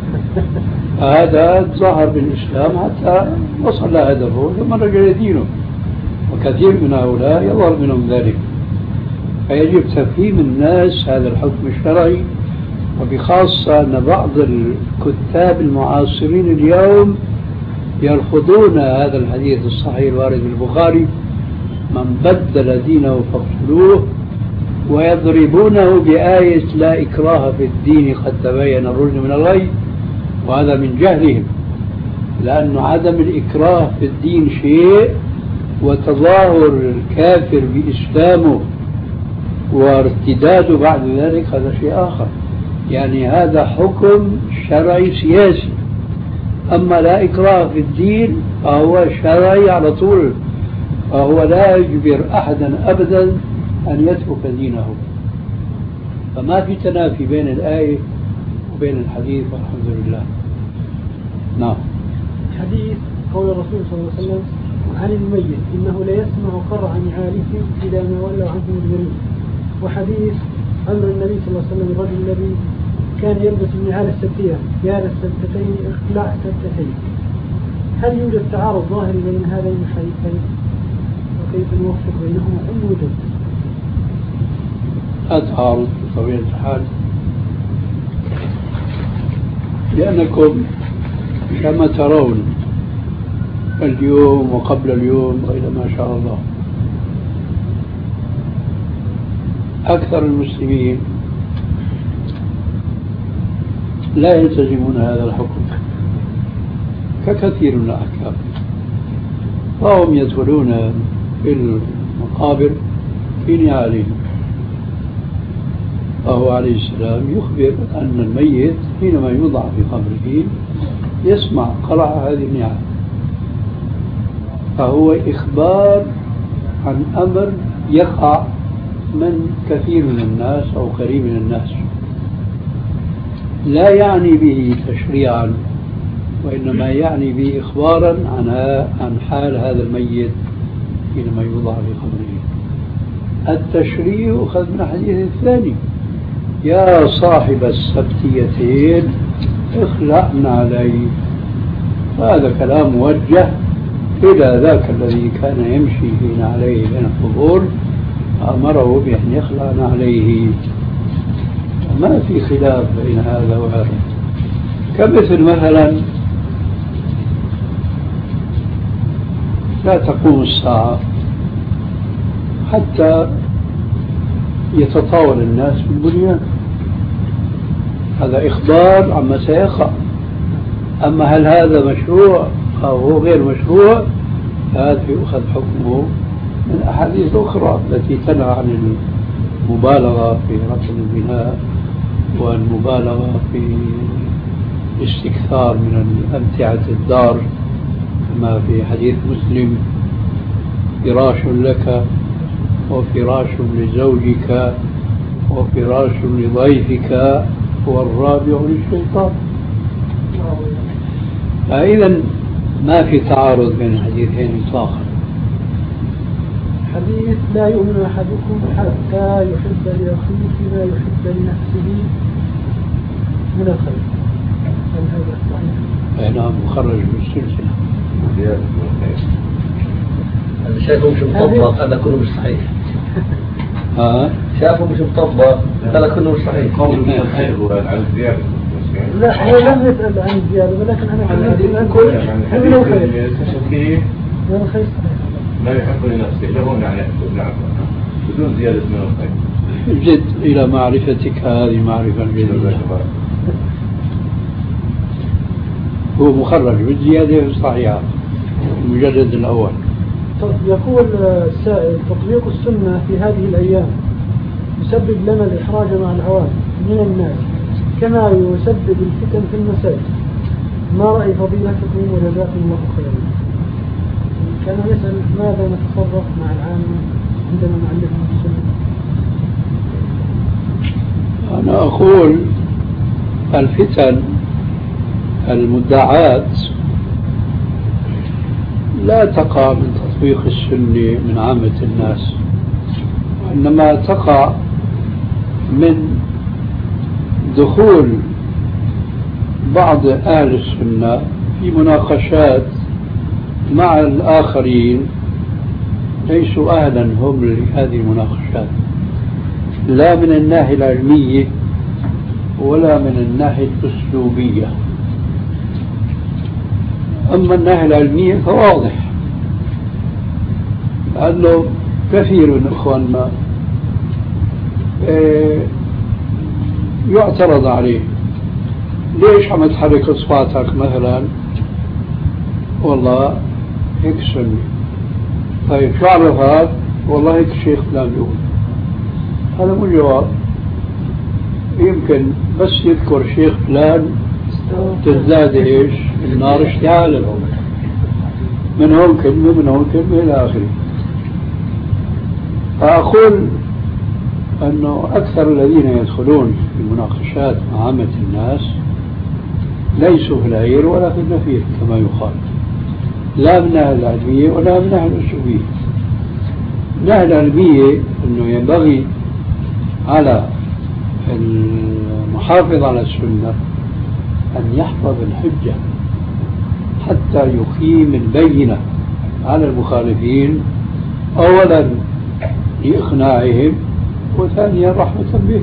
هذا ظهر بالإسلام حتى وصل هدفه ثم رجع دينه، وكثير من هؤلاء يظهر منهم ذلك. فيجب تفهيم الناس هذا الحكم الشرعي، وبخاصة أن بعض الكتاب المعاصرين اليوم يرفضون هذا الحديث الصحيح الوارد في البخاري من بدل دينه فاقتلوه، ويضربونه بآية لا إكراه في الدين قد تبين الرشد من الغي، وهذا من جهلهم، لأن عدم الإكراه في الدين شيء، وتظاهر الكافر بإسلامه وارتداده بعد ذلك هذا شيء آخر. يعني هذا حكم شرعي سياسي، أما لا إكراه في الدين فهو شرعي على طول، فهو لا يجبر أحدا أبدا أن يترك دينه. فما في تنافي بين الآية وبين الحديث، والحمد لله. نعم. حديث قول الرسول صلى الله عليه وسلم عن الميت إنه ليسمع قرع نعالهم إذا ما ولوا عنه مدبرين، وحديث أمر النبي صلى الله عليه وسلم الرجل الذي كان يلبس النعال السبتية يا للسبتتين اخلع السبتتين. هل يوجد تعارض ظاهري بين هذين الحديثين، وكيف نوفق بينهما إن وجد؟ لا تعارض بطبيعة الحال، لأنكم كما ترون اليوم وقبل اليوم وإلى ما شاء الله أكثر المسلمين لا يلتزمون هذا الحكم ككثير من الأحكام، فهم يدخلون في المقابر في نعالهم. فهو عليه السلام يخبر أن الميت حينما يوضع في قبره يسمع قرع هذه النعال، فهو إخبار عن أمر يقع من كثير من الناس أو قريب من الناس، لا يعني به تشريعا، وإنما يعني به إخبارا عن عن حال هذا الميت حينما يوضع في قبره. التشريع أخذ من الحديث الثاني: يا صاحب السبتيتين اخلعن عليه. هذا كلام موجه إلى ذاك الذي كان يمشي فينا عليه بين القبور، أمره بأن يخلعن عليه. ما في خلاف بين هذا وهذا. كمثل مثلا لا تقوم الساعة حتى يتطاول الناس في البنيان، هذا إخبار عما سيقع. أما هل هذا مشروع أو هو غير مشروع، هذا يؤخذ حكمه من أحاديث أخرى التي تنهى عن المبالغة في رفع البناء والمبالغة في الاستكثار من أمتعة الدار، كما في حديث مسلم: فراش لك وفراش لزوجك وفراش لضيفك والرابع للشيطان. فإذا ما في تعارض بين الحديثين إطلاقا. حديث لا يؤمن أحدكم حتى يحب لأخيه ما يحب لنفسه من الخير، هل هذا صحيح؟ نعم، مخرج بالسلسلة. أنا شايفه مش مطبق، هذا كله مش صحيح. ها؟ شايفه مش مطبق، هذا كله مش صحيح. قول من الخير عن الزيادة. لا، هو لم يسأل عن الزيادة، ولكن أنا كنت أقول من الخير. من الخير صحيح. لا يحب لنفسه، له يعني نعم بدون زيادة من الخير. جد إلى معرفتك هذه معرفة جديدة. هو مخرج بالزيادة الصحيحة المجلد الأول. يقول السائل: تطبيق السنة في هذه الأيام يسبب لنا الإحراج مع العوام من الناس كما يسبب الفتن في المساجد، ما رأي فضيلتكم وجزاكم الله خيرا؟ كان يسأل ماذا نتصرف مع العامة عندما نعلمهم السنة. أنا أقول الفتن المدعاة لا تقع من تطبيق السنة من عامة الناس، وإنما تقع من دخول بعض أهل السنة في مناقشات مع الآخرين ليسوا أهلا هم لهذه المناقشات، لا من الناحية العلمية ولا من الناحية الأسلوبية. أما الناحية العلمية فواضح، لأنه كثير من إخواننا يعترض عليه: ليش عم تحرك إصبعتك مثلا؟ والله هيك سنة. طيب شو عرفك؟ والله هيك الشيخ فلان بيقول. هذا مو جواب. يمكن بس يذكر شيخ فلان تزداد ايش؟ النار اشتعالا، من هون كلمة من هون كلمة إلى آخره. فأقول أنه أكثر الذين يدخلون في المناقشات مع عامة الناس ليسوا في العير ولا في النفير كما يقال، لا من الناحية العلمية ولا من الناحية الأسلوبية. من الناحية العلمية أنه ينبغي على المحافظ على السنة أن يحفظ الحجة حتى يقيم البينة على المخالفين، أولا لإقناعهم وثانيا رحمة بهم.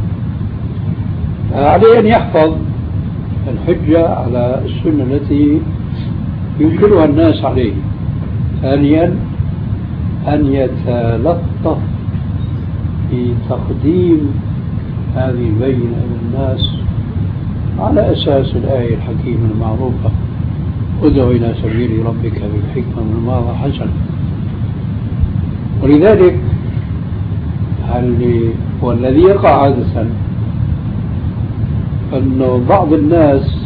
عليه أن يحفظ الحجة على السنة التي ينكرها الناس عليه. ثانيا أن يتلطف في تقديم هذه البينة إلى الناس على أساس الآية الحكيمة المعروفة ادع إلى سبيل ربك بالحكمة والموعظة الحسنة. ولذلك والذي يقع عادة أنه بعض الناس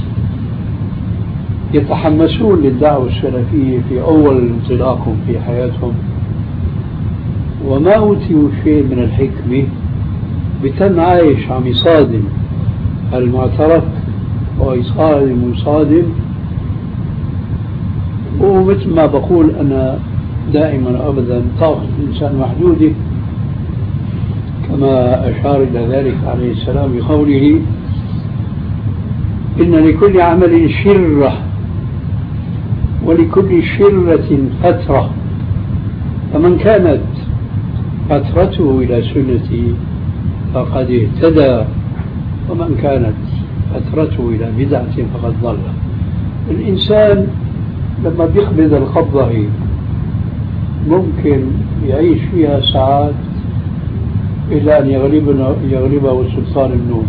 يتحمسون للدعوة السلفية في أول انطلاقهم في حياتهم وما أوتيوا شيء من الحكمة، بتم عايش عم يصادم المعترف ويصادم ويصادم. ومثل ما بقول أنا دائما أبدا طاقة الإنسان محدودة، كما أشار إلى ذلك عليه السلام بقوله إن لكل عمل شرة ولكل شرة فترة، فمن كانت فترته إلى سنتي فقد اهتدى، ومن كانت فترته إلى بدعة فقد ضل. الإنسان لما بيقبض القبضة هي ممكن يعيش فيها ساعات إلى أن يغلبه سلطان النوم.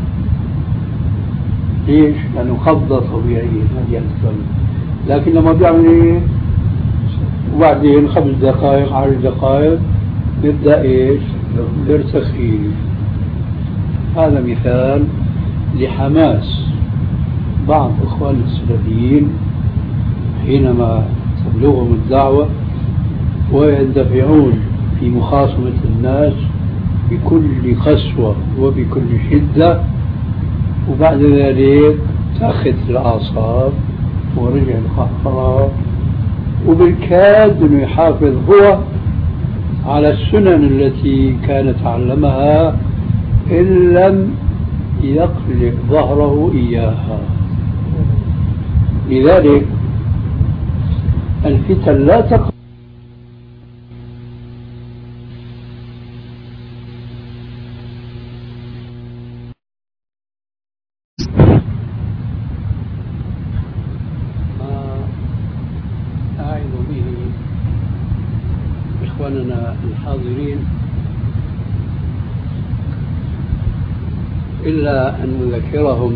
ليش؟ لأنه قبضة طبيعية ما بيأثر. لكن لما بيعمل إيه؟ وبعدين خمس دقائق عشر دقائق يبدأ إيش؟ يرتخي. هذا مثال لحماس بعض إخوان السلفيين حينما تبلغهم الدعوة ويندفعون في مخاصمة الناس بكل قسوة وبكل شدة، وبعد ذلك تأخذ الأعصاب ورجع القهقرة، وبالكاد أنه يحافظ هو على السنن التي كان تعلمها إن لم يقلب ظهره إياها. لذلك الفتن لا تقع أعد به إخواننا الحاضرين إلا أن نذكرهم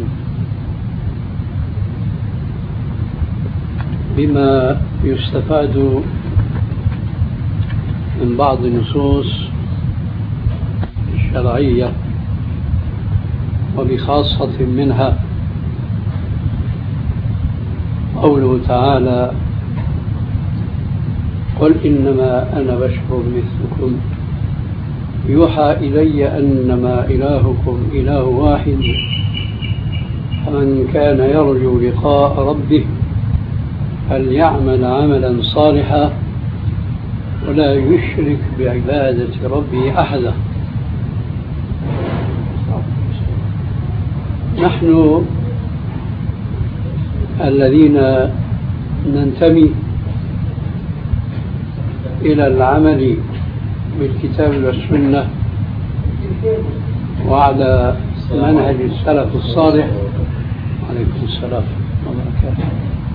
بما يستفاد من بعض النصوص الشرعية، وبخاصة منها قوله تعالى قل إنما أنا بشر مثلكم يوحى إلي أنما إلهكم إله واحد فمن كان يرجو لقاء ربه فليعمل عملا صالحا ولا يشرك بعبادة ربه أحدا. نحن الذين ننتمي إلى العمل بالكتاب والسنة وعلى منهج السلف الصالح، عليكم السلام وبركاته،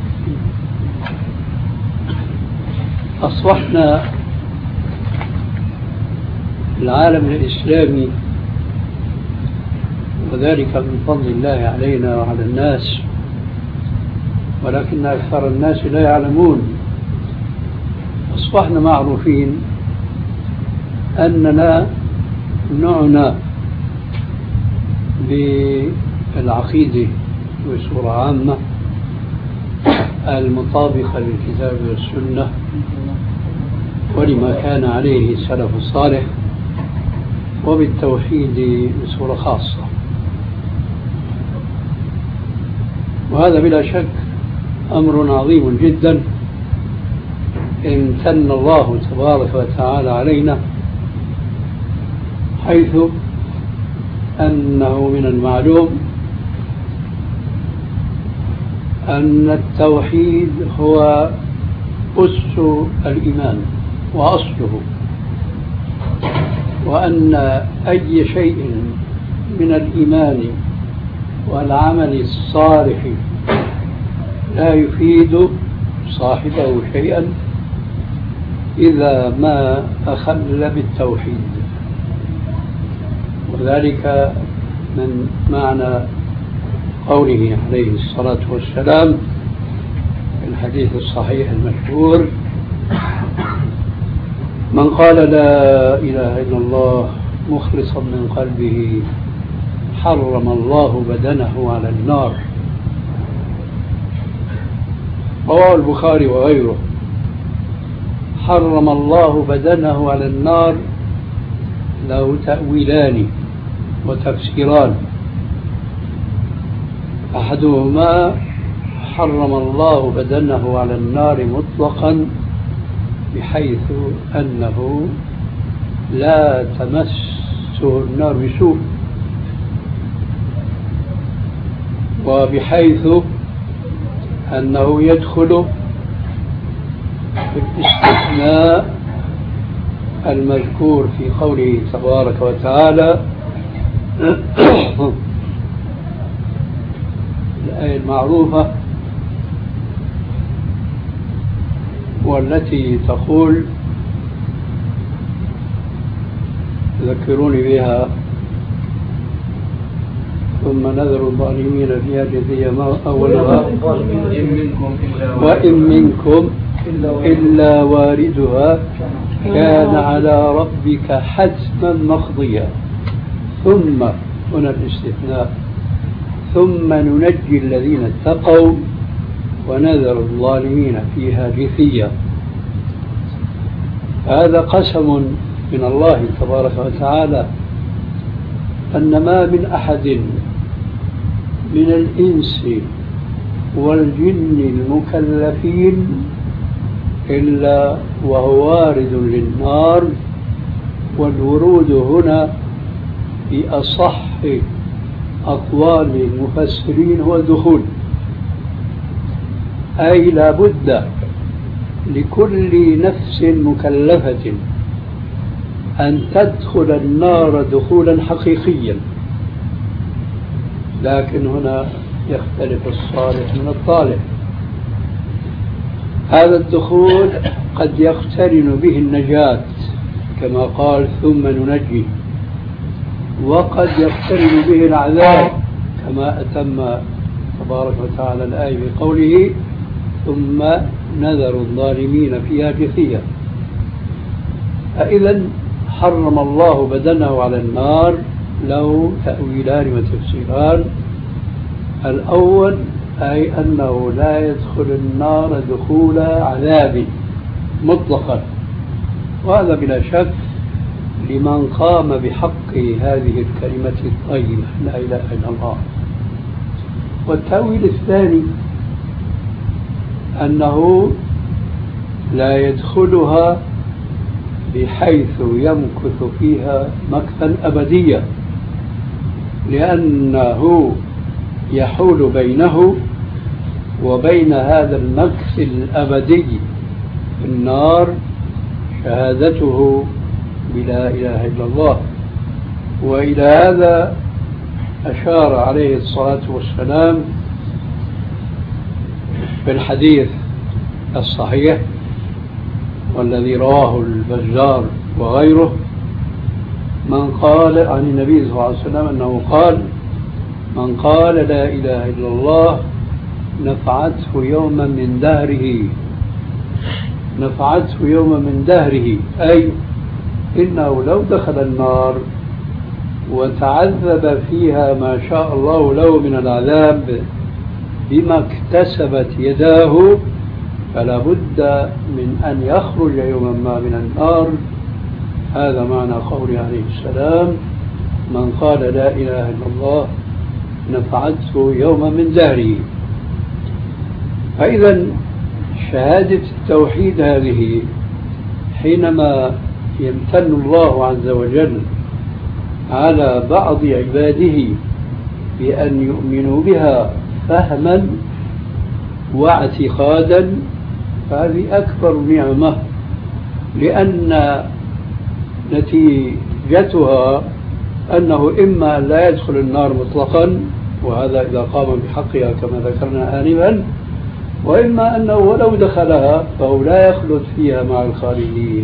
أصبحنا العالم الإسلامي، وذلك من فضل الله علينا وعلى الناس، ولكن أكثر الناس لا يعلمون. أصبحنا معروفين أننا نعنى بالعقيدة بصورة عامة المطابقة للكتاب والسنة ولما كان عليه السلف الصالح، وبالتوحيد بصورة خاصة. وهذا بلا شك أمر عظيم جدا امتن الله تبارك وتعالى علينا، حيث أنه من المعلوم أن التوحيد هو أس الإيمان وأصله، وأن أي شيء من الإيمان والعمل الصالح لا يفيد صاحبه شيئا إذا ما أخل بالتوحيد. وذلك من معنى قوله عليه الصلاة والسلام في الحديث الصحيح المشهور: من قال لا إله إلا الله مخلصا من قلبه حرم الله بدنه على النار. رواه البخاري وغيره. حرم الله بدنه على النار له تأويلان وتفسيران. أحدهما: حرم الله بدنه على النار مطلقا، بحيث أنه لا تمسه النار بسوء، وبحيث أنه يدخل في الاستثناء المذكور في قوله تبارك وتعالى الآية المعروفة والتي تقول، ذكروني بها: ثم نذر الظالمين فيها جثيا أولها وإن منكم إلا واردها كان على ربك حتما مقضيا. ثم هنا الاستثناء: ثم ننجي الذين اتقوا ونذر الظالمين فيها جثيا. هذا قسم من الله تبارك وتعالى أن ما من أحد من الإنس والجن المكلفين إلا وهو وارد للنار. والورود هنا في أصح أقوال المفسرين هو الدخول، أي لا بد لكل نفس مكلفة أن تدخل النار دخولا حقيقيا. لكن هنا يختلف الصالح من الطالح. هذا الدخول قد يقترن به النجاة كما قال ثم ننجي، وقد يقترن به العذاب كما أتم تبارك وتعالى الآية بقوله ثم نذر الظالمين فيها جثيا. فإذا حرم الله بدنه على النار له تأويلان وتفسيران. الأول أي أنه لا يدخل النار دخول عذاب مطلقا، وهذا بلا شك لمن قام بحق هذه الكلمة الطيبة لا إله إلا الله. والتأويل الثاني أنه لا يدخلها بحيث يمكث فيها مكثا أبديا، لأنه يحول بينه وبين هذا المكث الأبدي في النار شهادته بلا إله إلا الله. وإلى هذا أشار عليه الصلاة والسلام في الحديث الصحيح والذي رواه البزار وغيره، من قال عن النبي صلى الله عليه وسلم أنه قال: من قال لا إله إلا الله نفعته يوما من دهره، نفعته يوما من دهره، أي إنه لو دخل النار وتعذب فيها ما شاء الله له من العذاب بما اكتسبت يداه، فلا بد من أن يخرج يوما ما من النار. هذا معنى قوله عليه السلام: من قال لا إله إلا الله نفعته يوما من دهره. فإذا شهادة التوحيد هذه حينما يمتن الله عز وجل على بعض عباده بأن يؤمنوا بها فهما واعتقادا، فهذه أكبر نعمة، لأن نتيجتها أنه إما لا يدخل النار مطلقا، وهذا إذا قام بحقها كما ذكرنا آنفا، وإما أنه ولو دخلها فهو لا يخلد فيها مع الخالدين.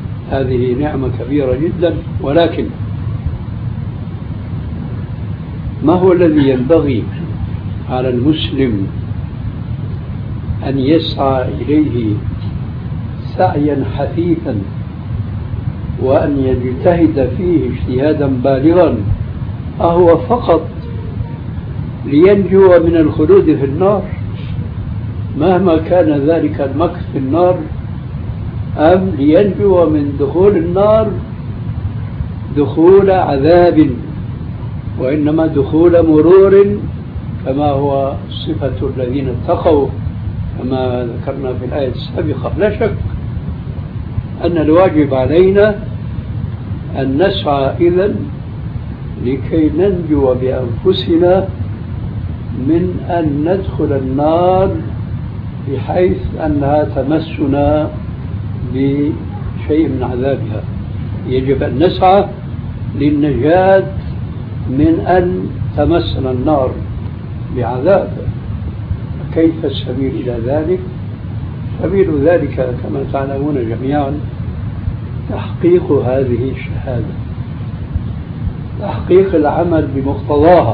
هذه نعمة كبيرة جدا. ولكن ما هو الذي ينبغي على المسلم أن يسعى إليه سعيا حثيثا وأن يجتهد فيه اجتهادا بالغا، أهو فقط لينجو من الخلود في النار مهما كان ذلك المكث في النار، أم لينجو من دخول النار دخول عذاب وإنما دخول مرور كما هو صفة الذين اتقوا كما ذكرنا في الآية السابقة؟ لا شك أن الواجب علينا أن نسعى إذن لكي ننجو بأنفسنا من أن ندخل النار بحيث أنها تمسنا بشيء من عذابها. يجب أن نسعى للنجاة من أن تمسنا النار بعذاب. كيف السبيل إلى ذلك؟ سبيل ذلك كما تعلمون جميعا تحقيق هذه الشهادة، تحقيق العمل بمقتضاها،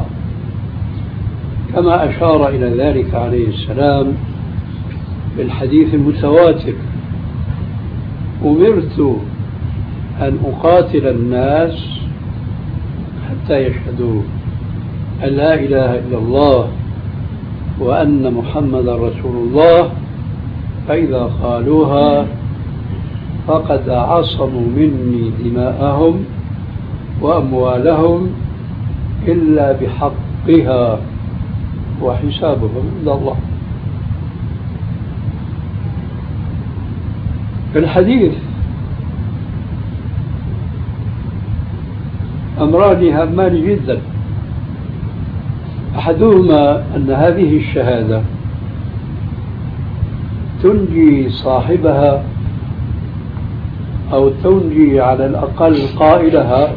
كما أشار إلى ذلك عليه السلام بالحديث المتواتر: أمرت أن أقاتل الناس حتى يشهدوا أن لا إله إلا الله وأن محمد رسول الله، فإذا قالوها فقد عصموا مني دماءهم وأموالهم إلا بحقها وحسابهم عند الله. في الحديث أمران هامان جدا، أحدهما أن هذه الشهادة تنجي صاحبها أو تنجي على الأقل قائلها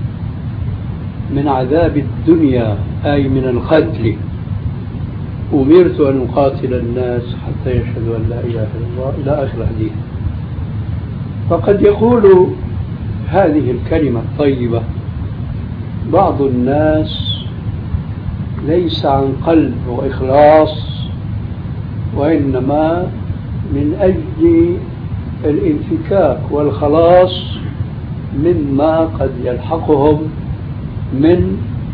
من عذاب الدنيا، أي من القتل. أمرت أن أقاتل الناس حتى يشهدوا أن لا إله إلا الله إلى آخر الحديث. فقد يقول هذه الكلمة الطيبة بعض الناس ليس عن قلب وإخلاص، وإنما من أجل الانفكاك والخلاص مما قد يلحقهم من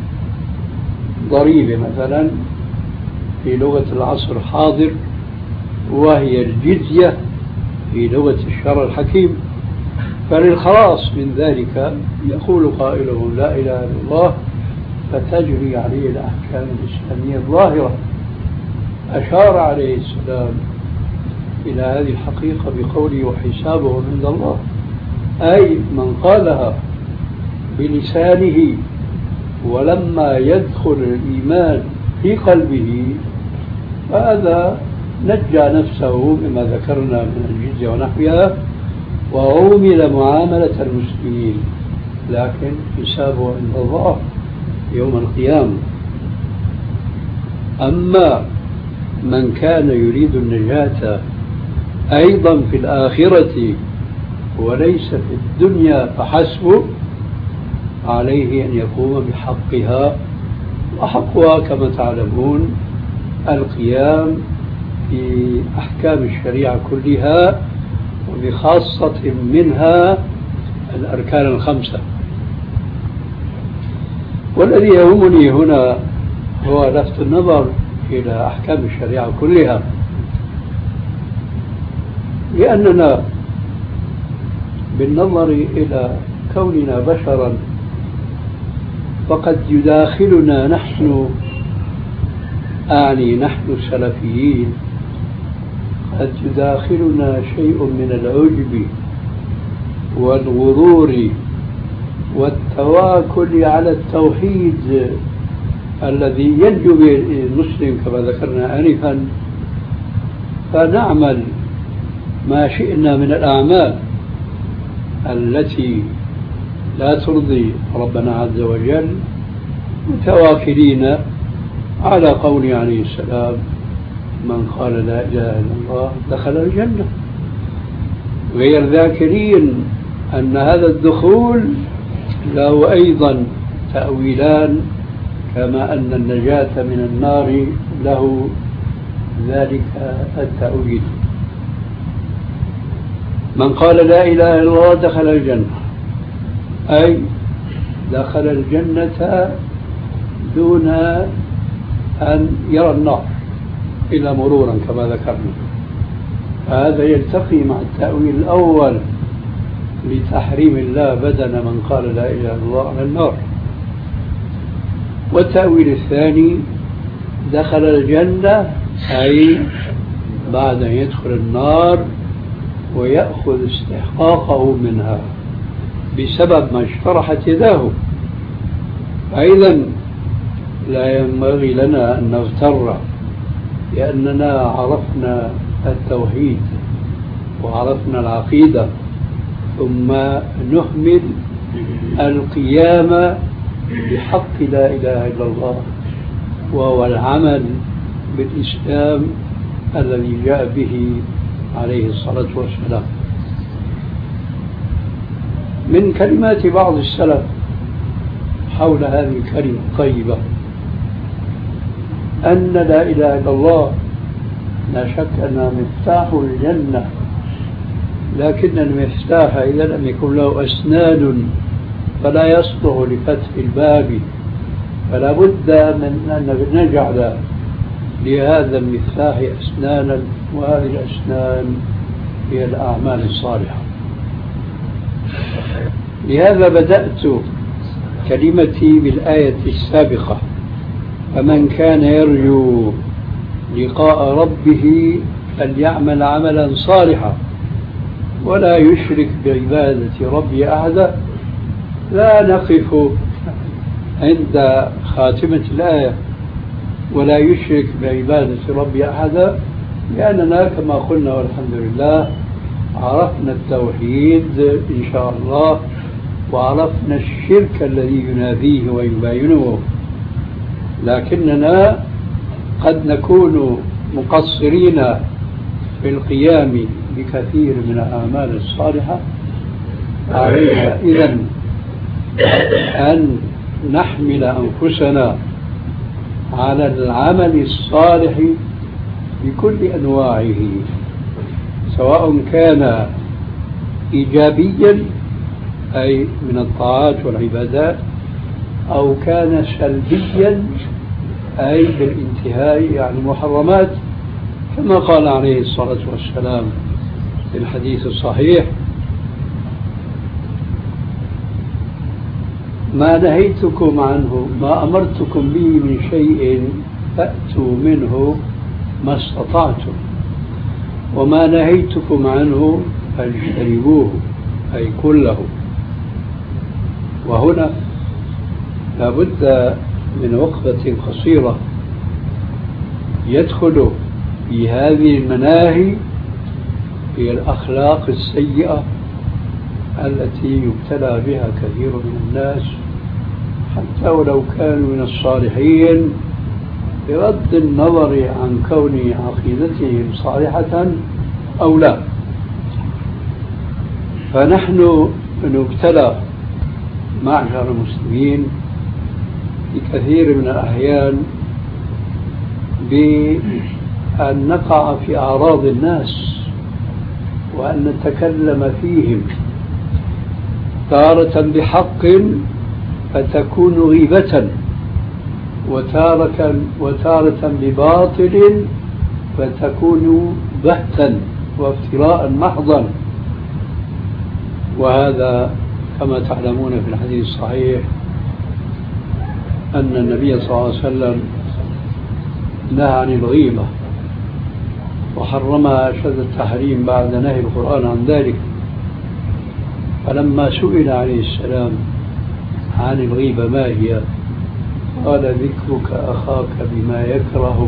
ضريبة مثلا في لغة العصر الحاضر، وهي الجزية في لغة الشرع الحكيم. فللخلاص من ذلك يقول قائلهم لا إله إلا الله، فتجري عليه الأحكام الإسلامية الظاهرة. أشار عليه السلام إلى هذه الحقيقة بقوله وحسابه عند الله، أي من قالها بلسانه ولما يدخل الإيمان في قلبه فهذا نجى نفسه بما ذكرنا من الجزية ونحوها وعومل معاملة المسلمين، لكن حسابه عند الله يوم القيامة. أما من كان يريد النجاة أيضا في الآخرة وليس في الدنيا فحسب، عليه أن يقوم بحقها، وحقها كما تعلمون القيام في أحكام الشريعة كلها وبخاصة منها الأركان الخمسة. والذي يهمني هنا هو لفت النظر إلى أحكام الشريعة كلها، لأننا بالنظر إلى كوننا بشرا فقد يداخلنا نحن، أعني نحن السلفيين، قد يداخلنا شيء من العجب والغرور والتواكل على التوحيد الذي ينجو به المسلم كما ذكرنا آنفا، فنعمل ما شئنا من الأعمال التي لا ترضي ربنا عز وجل، متواكلين على قول عليه السلام من قال لا إله إلا الله دخل الجنة، غير ذاكرين أن هذا الدخول له أيضا تأويلان كما أن النجاة من النار له ذلك التأويل. من قال لا إله إلا الله دخل الجنة، أي دخل الجنة دون أن يرى النار إلا مرورا كما ذكرنا. هذا يلتقي مع التأويل الأول لتحريم الله بدن من قال لا إله إلا الله على النار. والتأويل الثاني دخل الجنة أي بعد أن يدخل النار ويأخذ استحقاقه منها بسبب ما اشترحت يداه. أيضا لا ينبغي لنا أن نغتر لأننا عرفنا التوحيد وعرفنا العقيدة ثم نهمل القيام بحق لا إله إلا الله وهو العمل بالإسلام الذي جاء به عليه الصلاة والسلام. من كلمات بعض السلف حول هذه الكلمة الطيبة أن لا إله إلا الله لا شك أنها مفتاح الجنة، لكن المفتاح إذا لم يكن له أسنان فلا يصلح لفتح الباب، فلا بد من أن نجعل لهذا المفتاح أسنانا، وهذه الأسنان هي الأعمال الصالحة. لهذا بدأت كلمتي بالآية السابقة: فمن كان يرجو لقاء ربه فليعمل عملا صالحا ولا يشرك بعبادة ربه أحدا. لا نقف عند خاتمة الآية ولا يشرك بعبادة ربه أحدا، لأننا كما قلنا والحمد لله عرفنا التوحيد إن شاء الله وعرفنا الشرك الذي ينافيه ويباينه، لكننا قد نكون مقصرين في القيام بكثير من الأعمال الصالحة. علينا إذن أن نحمل أنفسنا على العمل الصالح بكل أنواعه، سواء كان إيجابيا أي من الطاعات والعبادات أو كان سلبيا أي بالانتهاء عن المحرمات، كما قال عليه الصلاة والسلام في الحديث الصحيح: ما نهيتكم عنه ما أمرتكم به من شيء فأتوا منه ما استطعتم، وما نهيتكم عنه فاجتنبوه أي كله. وهنا لابد من وقفة قصيرة يدخل في هذه المناهي هي الأخلاق السيئة التي يبتلى بها كثير من الناس حتى ولو كانوا من الصالحين، بغض النظر عن كون عقيدتهم صالحة أو لا. فنحن نبتلى معشر المسلمين بكثير من الأحيان بأن نقع في أعراض الناس وأن نتكلم فيهم، تارة بحق فتكون غيبة، وتارة, وتارة بباطل فتكون بهتا وافتراء محضا. وهذا كما تعلمون في الحديث الصحيح أن النبي صلى الله عليه وسلم نهى عن الغيبة وحرمها أشد التحريم بعد نهي القرآن عن ذلك. فلما سئل عليه السلام عن الغيبة ما هي، قال: ذكرك أخاك بما يكره.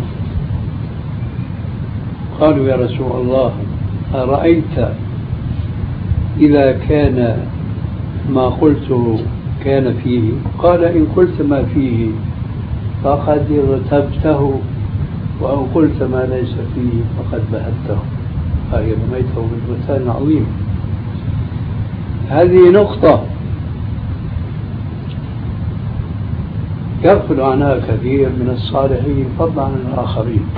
قالوا: يا رسول الله أرأيت إذا كان ما قلت كان فيه؟ قال: إن قلت ما فيه فقد ارتبته، وإن قلت ما ليس فيه فقد بهته، فهي رميته بالبهتان عظيم. هذه نقطة. يغفل عنها كثير من الصالحين فضلا عن الآخرين.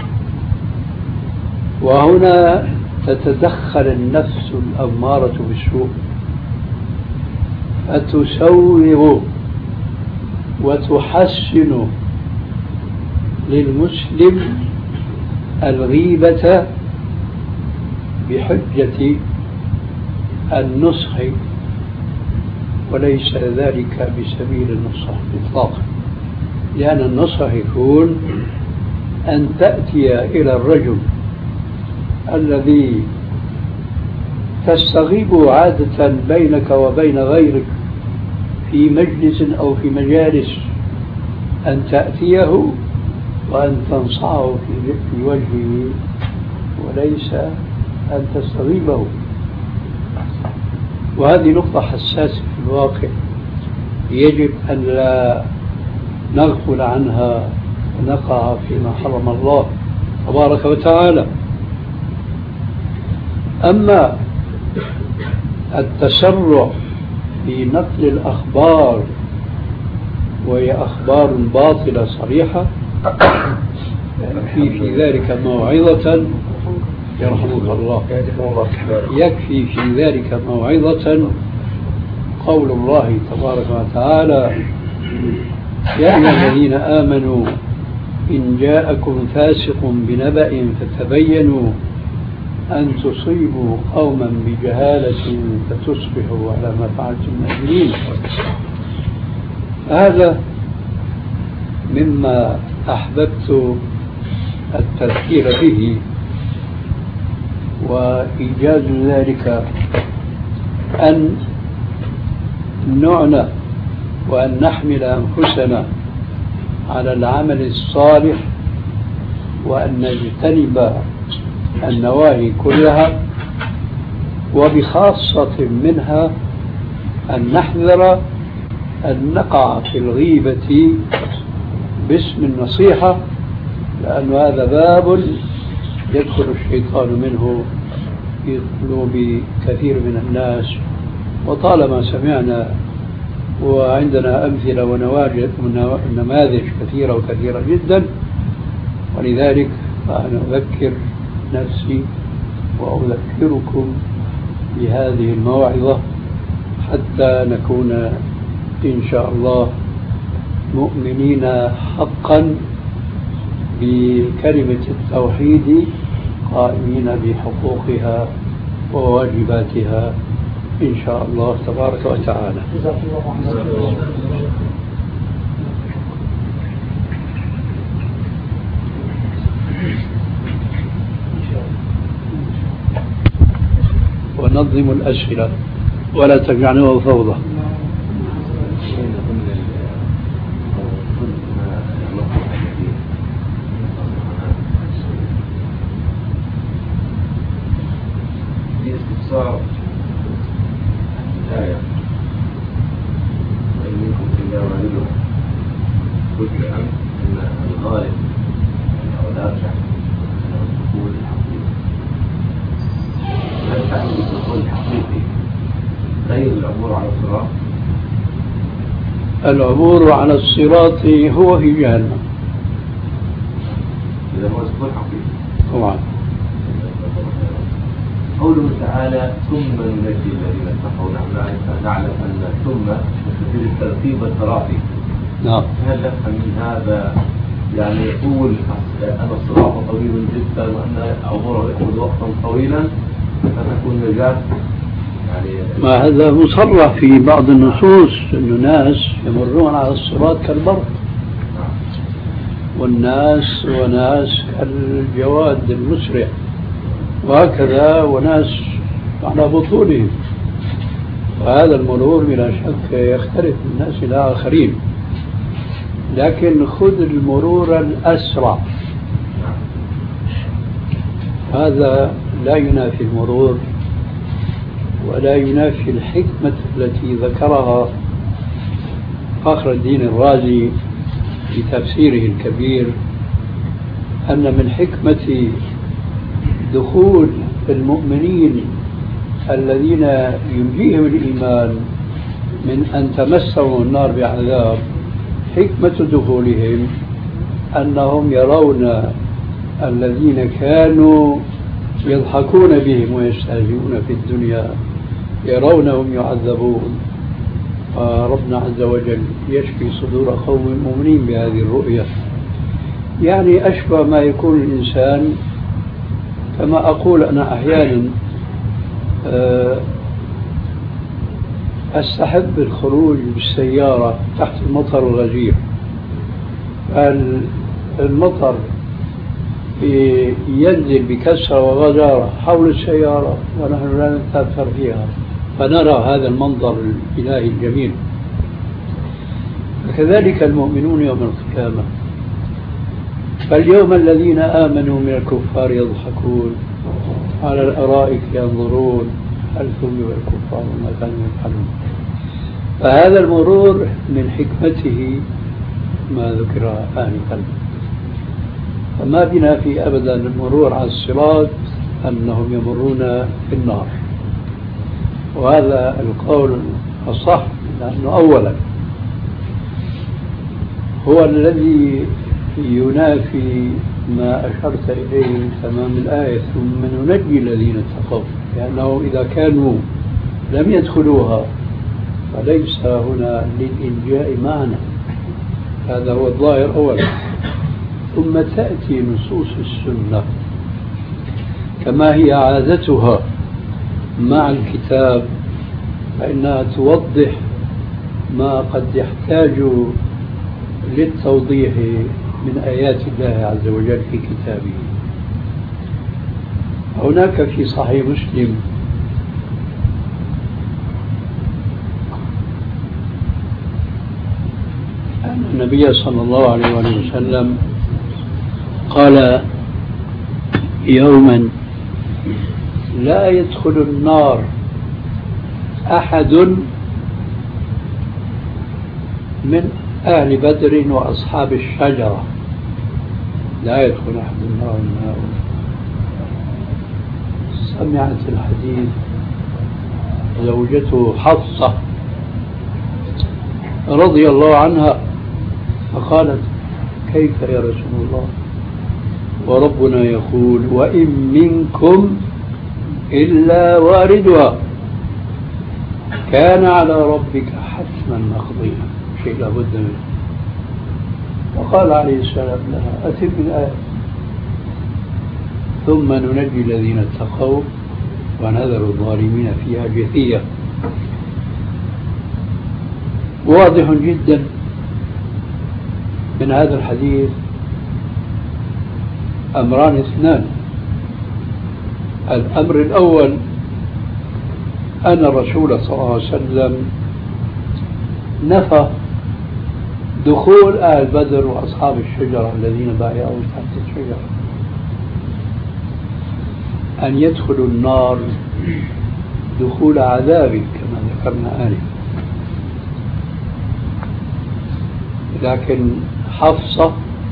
وهنا تتدخل النفس الأمارة بالسوء فتسوغ وتحسن للمسلم الغيبة بحجة النصح، وليس ذلك بسبيل النصح إطلاقا، لأن النصح يكون أن تأتي إلى الرجل الذي تستغيب عادة بينك وبين غيرك في مجلس أو في مجالس، أن تأتيه وأن تنصحه في وجهه وليس أن تستغيبه. وهذه نقطة حساسة في الواقع يجب أن لا نغفل عنها ونقع فيما حرم الله تبارك وتعالى. أما التسرع في نقل الأخبار وهي أخبار باطلة صريحة يكفي في ذلك موعظة يرحمك الله يكفي في ذلك موعظة قول الله تبارك وتعالى: يا أيها الذين آمنوا إن جاءكم فاسق بنبأ فتبينوا أن تصيبوا قوما بجهالة فتصبحوا على ما فعلتم نادمين. هذا مما أحببت التذكير به وإيجاز ذلك، أن نعنى وأن نحمل أنفسنا على العمل الصالح وأن نجتنب النواهي كلها، وبخاصة منها أن نحذر أن نقع في الغيبة باسم النصيحة، لأن هذا باب يدخل الشيطان منه في قلوب كثير من الناس. وطالما سمعنا وعندنا أمثلة ونماذج كثيرة وكثيرة جدا، ولذلك فأنا أذكر نفسي وأذكركم بهذه الموعظة حتى نكون إن شاء الله مؤمنين حقا بكلمة التوحيد قائمين بحقوقها وواجباتها إن شاء الله تبارك وتعالى. ونظم الأسئلة ولا تجعلوها فوضى. صار الآية وإن منكم إلا واردها، قلت أمس أن الغالب أو الأرجح أنه الدخول الحقيقي. هل تعني الدخول الحقيقي غير العبور على الصراط؟ العبور على الصراط هو في جهنم. إذا هو الدخول حقيقي طبعا. قوله تعالى: ثم ننجي الذين اتقوا. نعلم أن ثم تفيد الترتيب والتراخي. نعم. هل نفهم من هذا يعني يقول أن الصراط طويل جدا وأن عبوره يأخذ وقتا طويلا فتكون نجاة؟ يعني ما هذا مصرح في بعض النصوص أنه ناس يمرون على الصراط كالبرق، والناس وناس كالجواد المسرع، وهكذا وناس على بطولهم. وهذا المرور بلا شك يختلف من الناس إلى آخرين، لكن خذ المرور الأسرع، هذا لا ينافي المرور ولا ينافي الحكمة التي ذكرها فخر الدين الرازي في تفسيره الكبير، أن من حكمة دخول المؤمنين الذين ينجيهم الإيمان من أن تمسهم النار بعذاب حكمة دخولهم أنهم يرون الذين كانوا يضحكون بهم ويستهزئون في الدنيا يرونهم يعذبون، فربنا عز وجل يشفي صدور قوم مؤمنين بهذه الرؤية. يعني أشبه ما يكون الإنسان كما أقول أنا أحيانا أستحب الخروج بالسيارة تحت المطر الغزير، المطر ينزل بكسرة وغزارة حول السيارة ونحن لا نتأثر فيها، فنرى هذا المنظر الإلهي الجميل. وكذلك المؤمنون يوم القيامة، فاليوم الذين آمنوا من الكفار يضحكون على الأرائك ينظرون هل ثوب الكفار ما كانوا يفعلون. فهذا المرور من حكمته ما ذكر آنفا. فما بنا في أبدا المرور على الصراط أنهم يمرون في النار، وهذا القول الصح، لأنه أولا هو الذي ينافي ما أشرت إليه من تمام الآية ثم ننجي الذين اتقوا، لأنه إذا كانوا لم يدخلوها فليس هنا للإنجاء معنى، هذا هو الظاهر أولا. ثم تأتي نصوص السنة كما هي عادتها مع الكتاب، فإنها توضح ما قد يحتاج للتوضيح من آيات الله عز وجل في كتابه. هناك في صحيح مسلم أن النبي صلى الله عليه وسلم قال يوما لا يدخل النار أحد من أهل بدر وأصحاب الشجرة، لا يدخل أحد النار من هؤلاء. سمعت الحديث زوجته حفصة رضي الله عنها فقالت كيف يا رسول الله وربنا يقول وإن منكم إلا واردها كان على ربك حتما مقضيا، شيء لابد منه. وقال عليه السلام لها أتم الآية ثم ننجي الذين اتقوا ونذر الظالمين فيها جثية. واضح جدا من هذا الحديث أمران اثنان. الأمر الأول أن الرسول صلى الله عليه وسلم نفى دخول أهل بدر وأصحاب الشجرة الذين بايعوا تحت الشجرة، أن يدخلوا النار دخول عذاب كما ذكرنا آنفا. لكن حفصة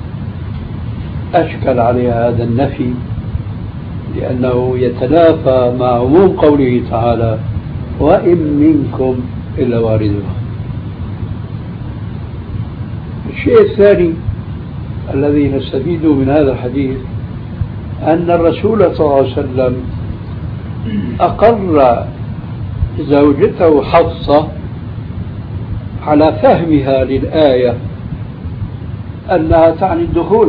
أشكل عليها هذا النفي لأنه يتنافى مع عموم قوله تعالى وإن منكم إلا واردها. الشيء الثاني الذي نستفيده من هذا الحديث أن الرسول صلى الله عليه وسلم أقر زوجته حفصة على فهمها للآية أنها تعني الدخول،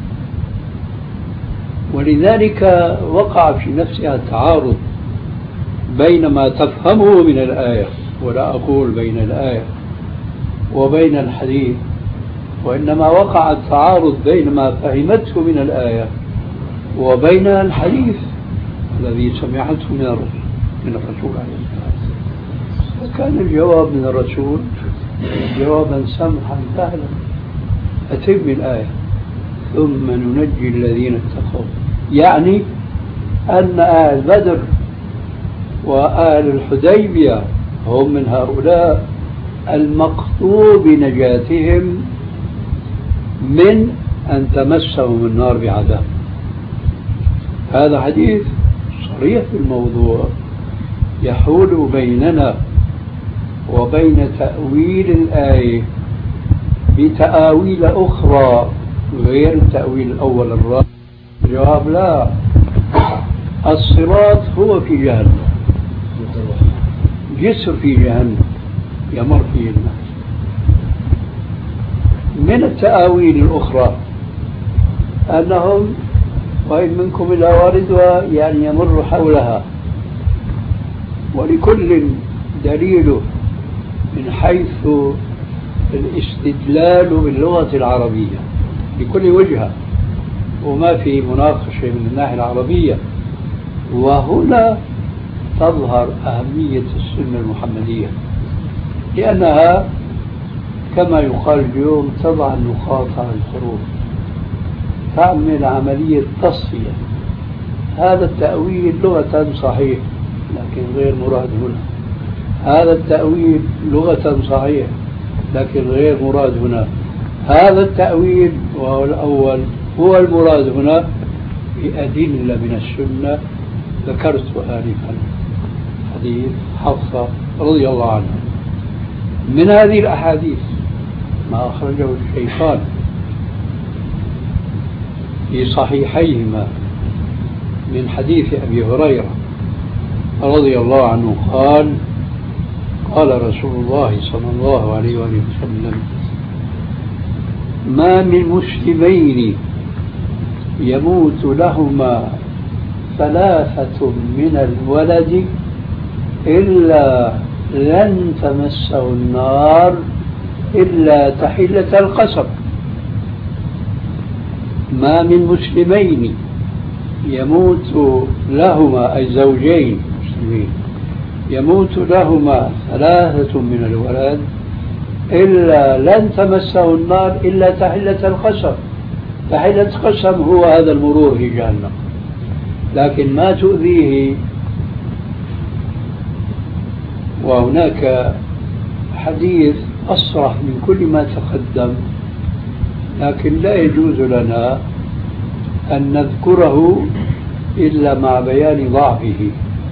ولذلك وقع في نفسها تعارض بين ما تفهمه من الآية، ولا أقول بين الآية وبين الحديث، وإنما وقع التعارض بين ما فهمته من الآية وبين الحديث الذي سمعته من الرسول من الرسول عليه الصلاة والسلام. وكان الجواب من الرسول جوابا سمحا سهلا، أتم الآية ثم ننجي الذين اتقوا، يعني أن أهل بدر وأهل الحديبية هم من هؤلاء المقطوع بنجاتهم من أن تمسهم النار بعذاب. هذا حديث صريح في الموضوع يحول بيننا وبين تأويل الآية بتأويل أخرى غير التأويل الأول الرابع؟ الجواب لا. الصراط هو في جهنم، جسر في جهنم يمر فيه الناس. من التأويل الأخرى أنهم وإن منكم إلا واردها، يعني يمر حولها، ولكل دليله من حيث الاستدلال باللغة العربية بكل وجهة، وما في مناقشة من الناحية العربية. وهنا تظهر أهمية السنة المحمدية، لأنها كما يقال اليوم تضع النقاط على الحروف، تعمل عملية تصفية. هذا التأويل لغة صحيح لكن غير مراد هنا، هذا التأويل لغة صحيح لكن غير مراد هنا، هذا التأويل وهو الأول هو المراد هنا بأدلة من السنة ذكرت آنفا حديث حفصة رضي الله عنها. من هذه الأحاديث ما أخرجه الشيخان في صحيحيهما من حديث أبي هريرة رضي الله عنه قال قال رسول الله صلى الله عليه وآله وسلم: ما من مسلمين يموت لهما ثلاثة من الولد إلا لن تمسه النار إلا تحلة القسم. ما من مسلمين يموت لهما أي زوجين مسلمين يموت لهما ثلاثة من الولد إلا لن تمسه النار إلا تحلة القسم. تحلة القسم هو هذا المرور في جهنم، لكن ما تؤذيه. وهناك حديث أصرح من كل ما تقدم، لكن لا يجوز لنا أن نذكره إلا مع بيان ضعفه،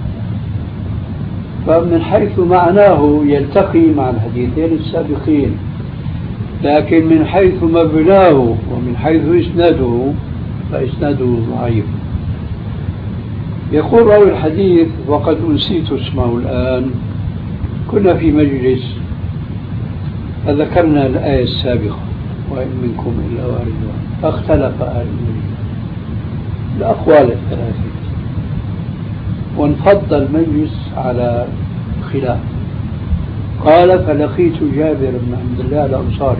فمن حيث معناه يلتقي مع الحديثين السابقين، لكن من حيث مبناه ومن حيث إسناده فإسناده ضعيف. يقول راوي الحديث وقد أنسيت اسمه الآن: كنا في مجلس فذكرنا الآية السابقة وإن منكم إلا واردها، فاختلف أهل المجلس الأقوال الثلاثة، وانفض المجلس على خلاف. قال: فلقيت جابر بن عبد الله الأنصاري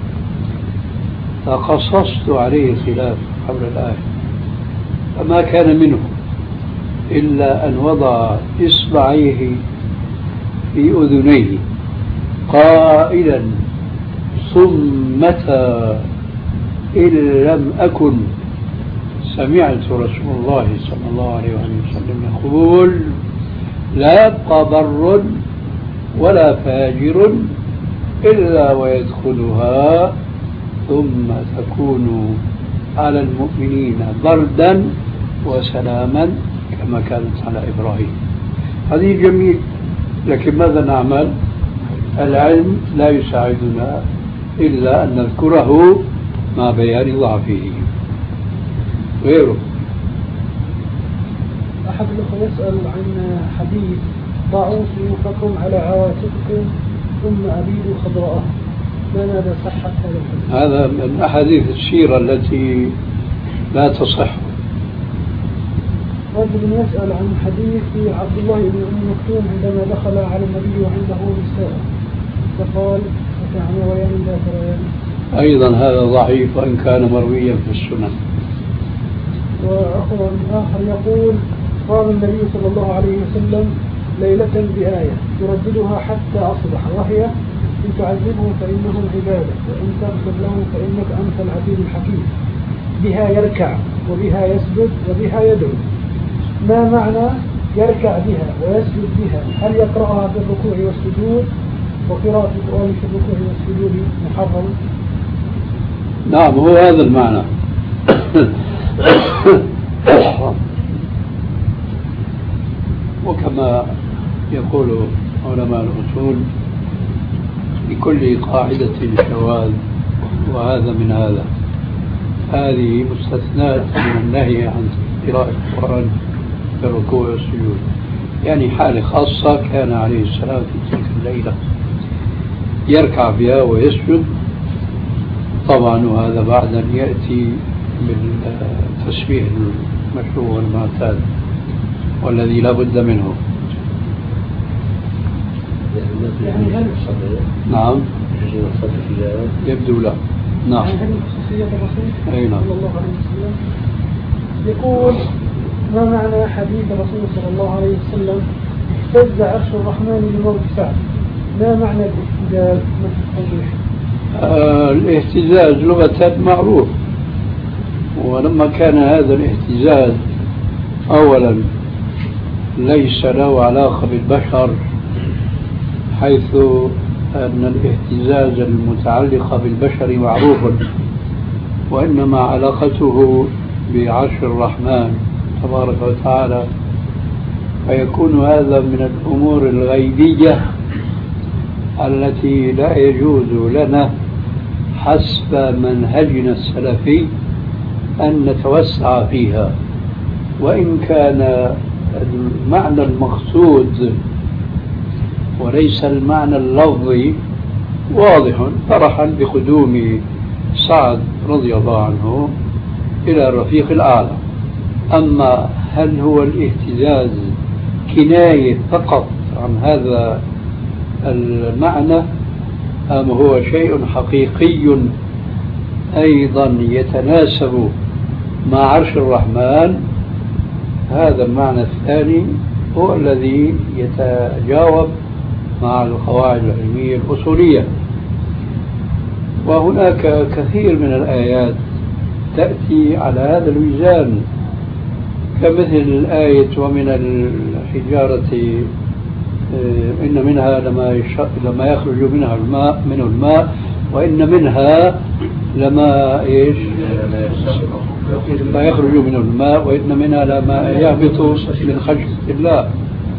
فقصصت عليه خلاف حول الآية، فما كان منه إلا أن وضع إصبعيه في أذنيه قائلا: صمتا إن لم أكن سمعت رسول الله صلى الله عليه وسلم يقول: لا يبقى بر ولا فاجر إلا ويدخلها ثم تكون على المؤمنين بردا وسلاما كما كانت على إبراهيم. هذه جميل، لكن ماذا نعمل؟ العلم لا يساعدنا إلا أن نذكره مع بيان ضعفه. غيره أحد الأخوة يسأل عن حديث: ضعوا سيوفكم على عواتقكم ثم أبيدوا خضراءها، ما ماذا صحة هذا الحديث؟ هذا من أحاديث السيرة التي لا تصح. رجل يسأل عن حديث عبد الله بن أم مكتوم عندما دخل على النبي وعنده نساء فقال: فتعني ويان ذات ريان. أيضا هذا ضعيف وإن كان مرويا في السنن. وأخر آخر يقول: قال النبي صلى الله عليه وسلم ليلة بآية يرددها حتى أصبح، وهي: إن تعذبهم فإنهم عبادك وإن تغفر لهم فإنك أنت العزيز الحكيم. بها يركع وبها يسجد وبها يدعو. ما معنى يركع بها ويسجد بها؟ هل يقرأها في الركوع والسجود؟ وقراءة القرآن في الركوع والسجود محرم؟ نعم، هو هذا المعنى. وكما يقول علماء الأصول: لكل قاعدة شواذ وهذا من هذا. هذه مستثنات من النهي عن قراءة القرآن في الركوع والسجود، يعني حالة خاصة كان عليه السلام في تلك الليلة يركع بها ويسجد طبعا، وهذا بعد أن يأتي بالتسبيح المشروع والمعتاد والذي لا بد منه. يعني هل نعم يبدو لا. نعم. هل خصوصية الرسول أي نعم. صلى الله عليه وسلم؟ يقول ما معنى حديث الرسول صلى الله عليه وسلم اهتز عرش الرحمن لموت سعد؟ ما معنى الاهتزاز؟ ما في التوضيح؟ آه الاهتزاز لغة معروف، ولما كان هذا الاهتزاز أولا ليس له علاقة بالبشر، حيث أن الاهتزاز المتعلق بالبشر معروف، وإنما علاقته بعرش الرحمن تبارك وتعالى، فيكون هذا من الأمور الغيبية التي لا يجوز لنا حسب منهجنا السلفي أن نتوسع فيها، وإن كان المعنى المقصود وليس المعنى اللفظي واضح، فرحا بقدوم سعد رضي الله عنه إلى الرفيق الأعلى. أما هل هو الاهتزاز كناية فقط عن هذا المعنى أم هو شيء حقيقي أيضا يتناسب مع عرش الرحمن؟ هذا المعنى الثاني هو الذي يتجاوب مع القواعد العلمية الأصولية. وهناك كثير من الآيات تأتي على هذا الميزان، كمثل الآية ومن الحجارة إن منها لما, لما يخرج منها الماء منه الماء وإن منها لما إيش ما يخرج منه الماء وإن منها لما يهبط من خشية الله.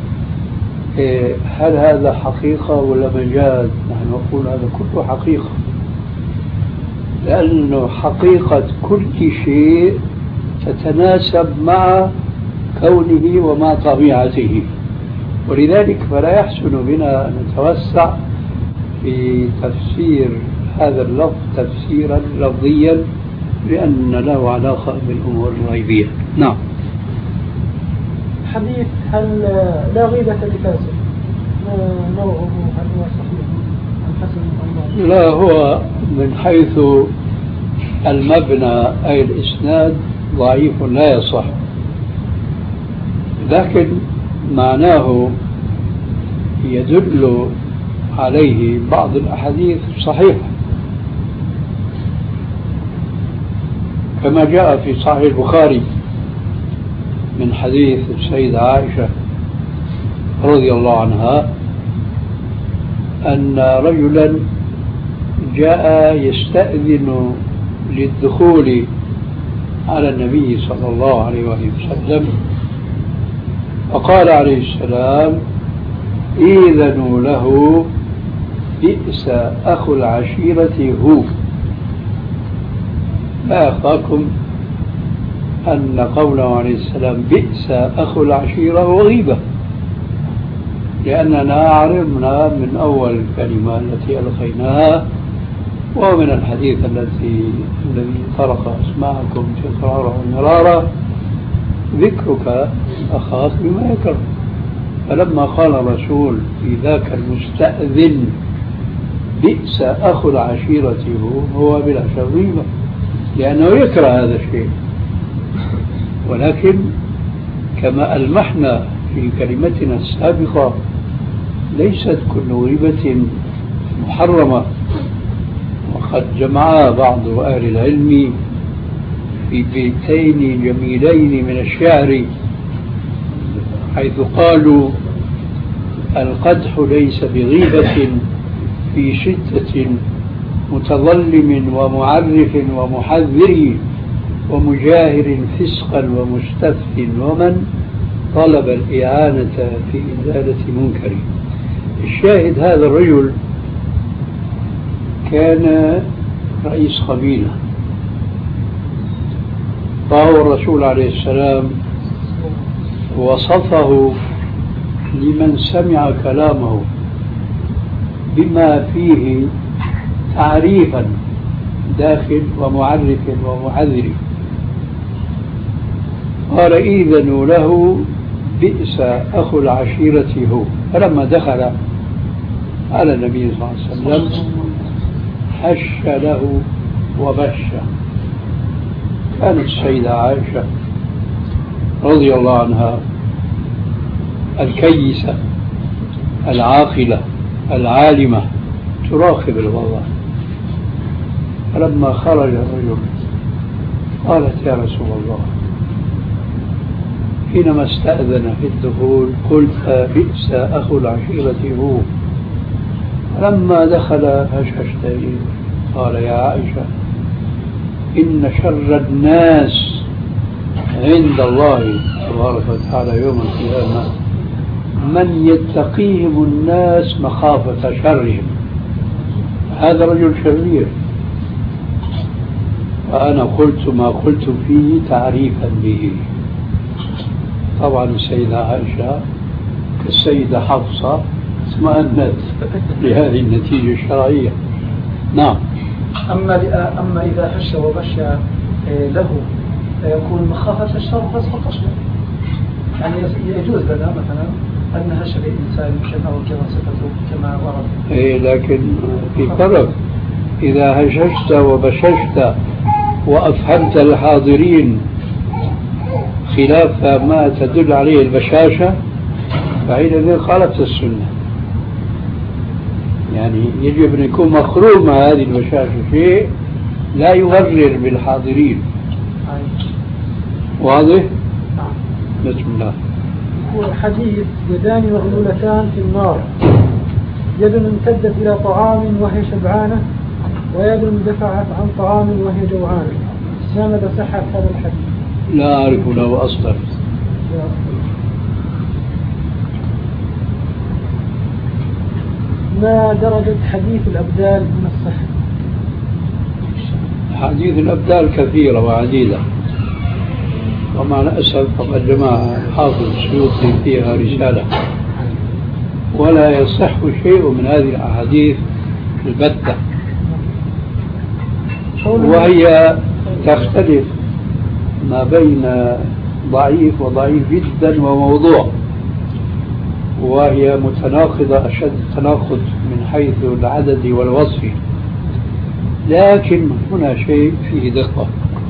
هل هذا حقيقة ولا مجاز؟ نحن نقول هذا كله حقيقة، لأنه حقيقة كل شيء تتناسب مع كونه ومع طبيعته، ولذلك فلا يحسن بنا أن نتوسع في تفسير هذا اللفظ تفسيرا لفظيا، لأن له علاقة بالأمور الغيبية. نعم. حديث هل لا غيبة لفاسد نوعه هل هو صحيح أم حسن؟ لا، هو من حيث المبنى أي الإسناد ضعيف لا يصح، لكن معناه يدل عليه بعض الأحاديث صحيحة، كما جاء في صحيح البخاري من حديث السيدة عائشة رضي الله عنها أن رجلا جاء يستأذن للدخول على النبي صلى الله عليه وسلم، فقال عليه السلام: إذنوا له بئس أخو العشيرة هو. لا يخفاكم أن قوله عليه السلام بئس أخو العشيرة هو غيبة، لأننا عرفنا من أول الكلمة التي ألقيناها ومن الحديث الذي الذي طرق أسماعكم تكرارا ومرارا ذكرك أخاك بما يكره. فلما قال الرسول في ذاك المستأذن بئس أخو العشيرة هو بلا شغيبة، لأنه يكره هذا الشيء. ولكن كما ألمحنا في كلمتنا السابقة ليست كل غيبة محرمة، وقد جمع بعض أهل العلم في بيتين جميلين من الشعر حيث قالوا: القدح ليس بغيبة في شدة متظلم ومعرف ومحذر ومجاهر فسقا ومستفت ومن طلب الإعانة في إزالة منكر. الشاهد هذا الرجل كان رئيس قبيلة، فهو الرسول عليه السلام وصفه لمن سمع كلامه بما فيه تعريفا داخل ومعرف ومعذر، قال إذن له بئس أخو العشيرة هو. فلما دخل على النبي صلى الله عليه وسلم حش له وبش. كانت السيدة عائشة رضي الله عنها الكيسة العاقلة العالمة تراقب الوضع، فلما خرج الرجل قالت يا رسول الله، حينما استأذن في الدخول قلت بئس أخو العشيرة هو، لما دخل هشهشت إليه قال يا عائشة إن شر الناس عند الله تبارك وتعالى يوم القيامة من يتقيهم الناس مخافة شرهم. هذا رجل شرير، وأنا قلت ما قلت فيه تعريفا به. طبعا السيدة عائشة كالسيدة حفصة اطمأنت لهذه النتيجة الشرعية. نعم. أما أما إذا هش وبش له يكون مخافة الشر فسقط أصلا، يعني يجوز لنا مثلا أن نهش لإنسان كما وكما صفته كما ورد. إيه لكن في فرق، إذا هششت وبششت وأفهمت الحاضرين خلاف ما تدل عليه البشاشة فحينئذ خالفت السنة. يعني يجب أن يكون مخروم هذه البشاشة، شيء لا يغرر بالحاضرين. واضح؟ بسم الله. يقول حديث يدان مغلولتان في النار، يد امتدت إلى طعام وهي شبعانة، ويد دفعت عن طعام وهي جوعانة. ما مدى صحة هذا الحديث؟ لا أعرف له أصلا. ما درجة حديث الأبدال من الصحة؟ حديث الأبدال كثيرة وعديدة، ومع الأسف فقد جمع حافظ السيوطي فيها رسالة، ولا يصح شيء من هذه الأحاديث البتة، وهي تختلف ما بين ضعيف وضعيف جدا وموضوع، وهي متناقضة أشد تناقض من حيث العدد والوصف. لكن هنا شيء فيه دقة.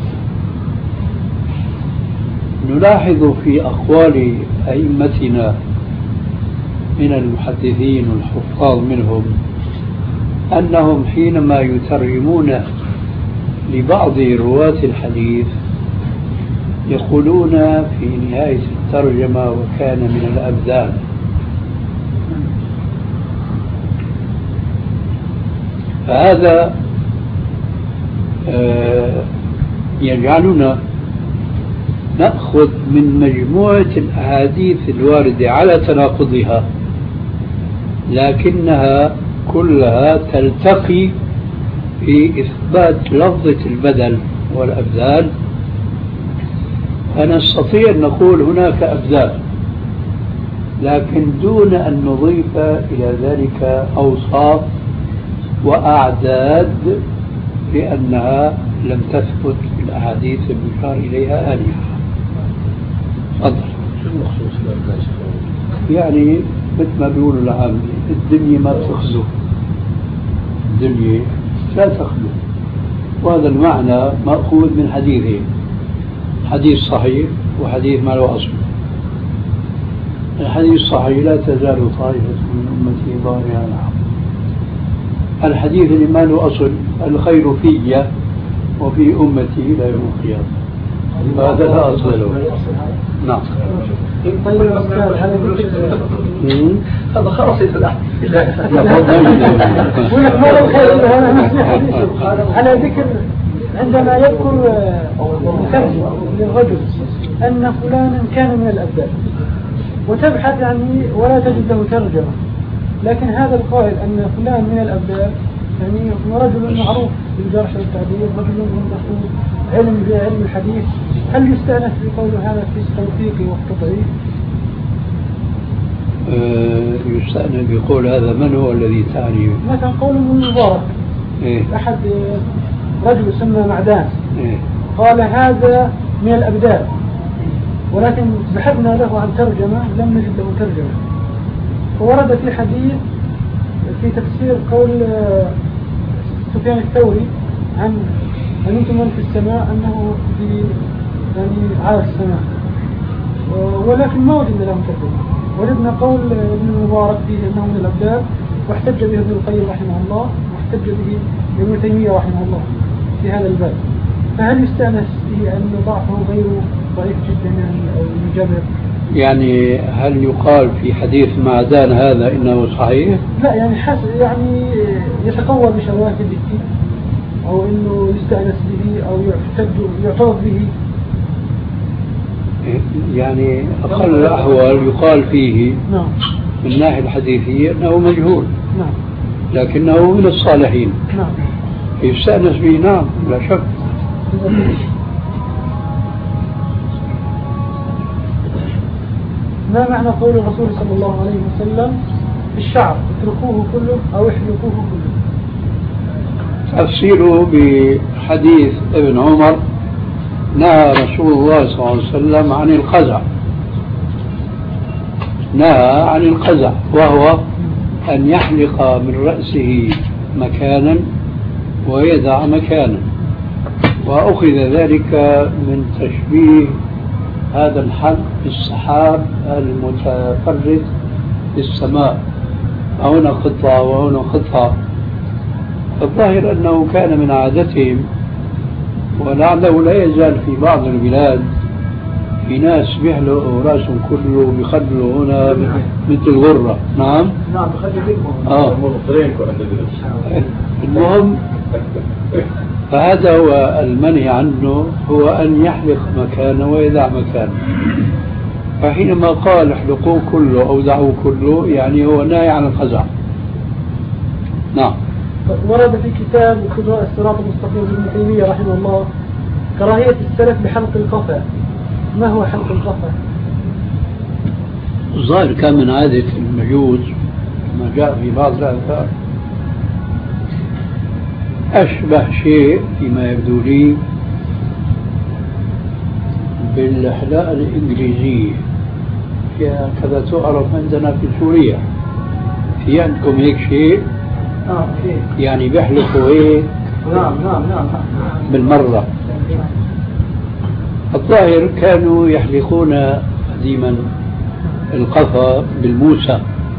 نلاحظ في أقوال أئمتنا من المحدثين والحفاظ منهم أنهم حينما يترجمون لبعض رواة الحديث يقولون في نهاية الترجمة وكان من الأبدان. فهذا يجعلنا نأخذ من مجموعة الأحاديث الواردة على تناقضها، لكنها كلها تلتقي في إثبات لفظة البدل والأبدال، فنستطيع أن نقول هناك أبدال، لكن دون أن نضيف إلى ذلك أوصاف وأعداد، لأنها لم تثبت في الأحاديث المشار إليها آنفا. تفضل. شو المخصوص بالأبدال؟ يعني مثل ما بيقولوا العامة الدنيا ما تخلو، الدنيا لا تخلو، وهذا المعنى مأخوذ من حديثين، حديث صحيح وحديث ما له أصل. الحديث الصحيح لا تزال طائفة من أمتي ظاهرين على الحق. الحديث اللي ما له أصل الخير في وفي أمتي إلى يوم القيامة، هذا لا أصل له. نعم. طيب أستاذ هذا ذكر هذا خلاص يتلعب على ذكر عندما يذكر مترجم للرجل أن فلانا كان من الأبدال وتبحث يعني ولا تجد له ترجمة، لكن هذا القائل أن فلان من الأبدال يعني هو رجل معروف بالجرح والتعديل، رجل عنده علم بعلم الحديث، هل يستأنس بقول هذا في التوثيق والتضعيف؟ أه يستأنس بقول هذا من هو الذي تعني؟ مثلا قول ابن المبارك إيه؟ أحد رجل يسمى معدان إيه؟ قال هذا من الأبدال، ولكن بحثنا له عن ترجمة لم نجد له ترجمة. فورد في حديث في تفسير قول سفيان الثوري عن أنتم من في السماء أنه في يعني على السماء، ولكن ما وجدنا له ترجمة. وجدنا قول ابن المبارك فيه أنه من الأبدال، واحتج به ابن القيم رحمه الله، واحتج به ابن تيمية رحمه الله في هذا الباب. فهل يستأنس به أن ضعفه غير ضعيف جدا يعني أو مجبر؟ يعني هل يقال في حديث معدان هذا إنه صحيح؟ لا يعني حسب يعني يتقوى بشواهد به، أو إنه يستأنس به أو يعتد يعترض به. يعني أقل الأحوال يقال فيه نعم من الناحية الحديثية أنه مجهول، نعم لكنه من الصالحين، نعم يستأنس به، نعم لا شك. ما معنى قول الرسول صلى الله عليه وسلم الشعر اتركوه كله أو احلقوه كله؟ تفسيره بحديث ابن عمر نهى رسول الله صلى الله عليه وسلم عن القزع، نهى عن القزع وهو أن يحلق من رأسه مكانا ويدع مكانا، وأخذ ذلك من تشبيه هذا الحلق بالسحاب المتفرد في السماء، هنا قطعة وهنا قطعة. الظاهر أنه كان من عادتهم، ولعله لا يزال في بعض البلاد في ناس بيحلقوا رأسهم كله بيخلوا هنا مثل غرة. نعم نعم بخلوا آه. المهم فهذا هو المنهي عنه، هو أن يحلق مكانه ويدع مكانه. فحينما قال احلقوه كله أو دعوه كله يعني هو ناهي عن القزع. نعم. ورد في كتاب خطوة الصراط المستقيم ابن تيمية رحمه الله كراهية السلف بحلق القفا. ما هو حلق القفا؟ الظاهر كان من عادة المجوس كما جاء في بعض الآثار، أشبه شيء فيما يبدو لي بالحلاقة الإنجليزية، كذا تعرف عندنا في سوريا. في عندكم هيك شيء؟ آه يعني بيحلقوا هيك نعم نعم نعم بالمرة. الظاهر كانوا يحلقون قديما القفا بالموسى،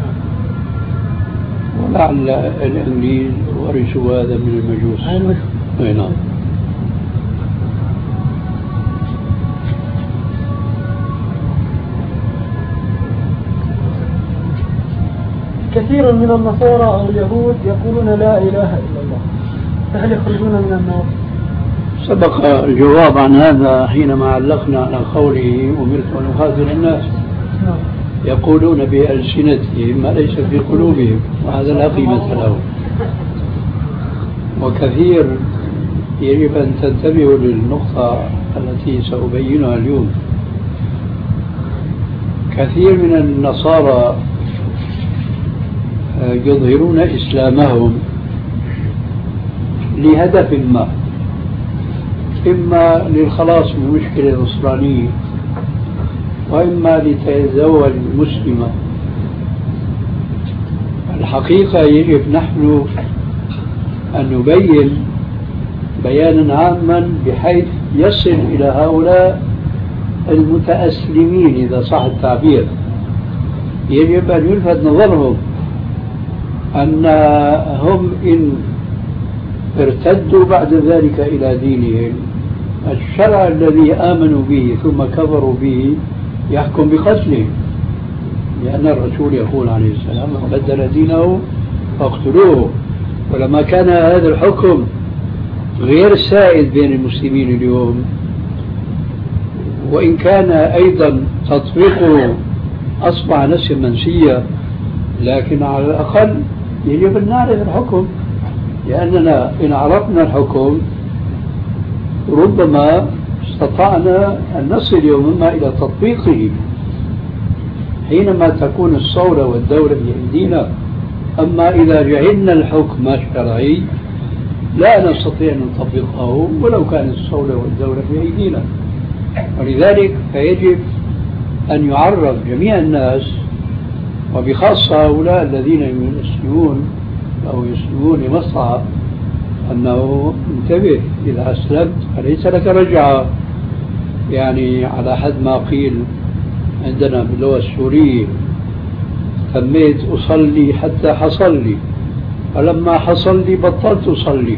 ولعل الإنجليز ورثوا هذا من المجوس. أي نعم. كثير من النصارى أو اليهود يقولون لا إله إلا الله، فهل يخرجون من النار؟ سبق الجواب عن هذا حينما علقنا على قوله أمرت أن أخاذل الناس. نعم. يقولون بألسنتهم ما ليس في قلوبهم، وهذا لا قيمة له. وكثير يجب أن تنتبهوا للنقطة التي سأبينها اليوم. كثير من النصارى يظهرون إسلامهم لهدف ما، إما للخلاص من مشكلة نصرانية، وإما لتزوج مسلمة. الحقيقة يجب نحن أن نبين بيانا عاما بحيث يصل إلى هؤلاء المتأسلمين إذا صح التعبير. يجب أن يلفت نظرهم أن هم إن ارتدوا بعد ذلك إلى دينهم، الشرع الذي آمنوا به ثم كفروا به يحكم بقتلهم، لأن الرسول يقول عليه السلام من بدل دينه فاقتلوه. ولما كان هذا الحكم غير سائد بين المسلمين اليوم، وإن كان أيضا تطبيقه أصبح نسيا منسيا، لكن على الأقل يجب أن نعرف الحكم لأننا إن عرفنا الحكم ربما استطعنا أن نصل يوما ما إلى تطبيقه حينما تكون الصولة والدولة بأيدينا. أما إذا جهلنا الحكم الشرعي لا نستطيع أن نطبقه ولو كانت الصولة والدولة بأيدينا. ولذلك فيجب أن يعرف جميع الناس وبخاصة هؤلاء الذين يسلمون أو يسلمون لمصلحة أنه انتبه إذا أسلمت فليس لك رجعة، يعني على حد ما قيل عندنا باللغة السورية تميت أصلي حتى حصل لي، فلما حصل لي بطلت أصلي.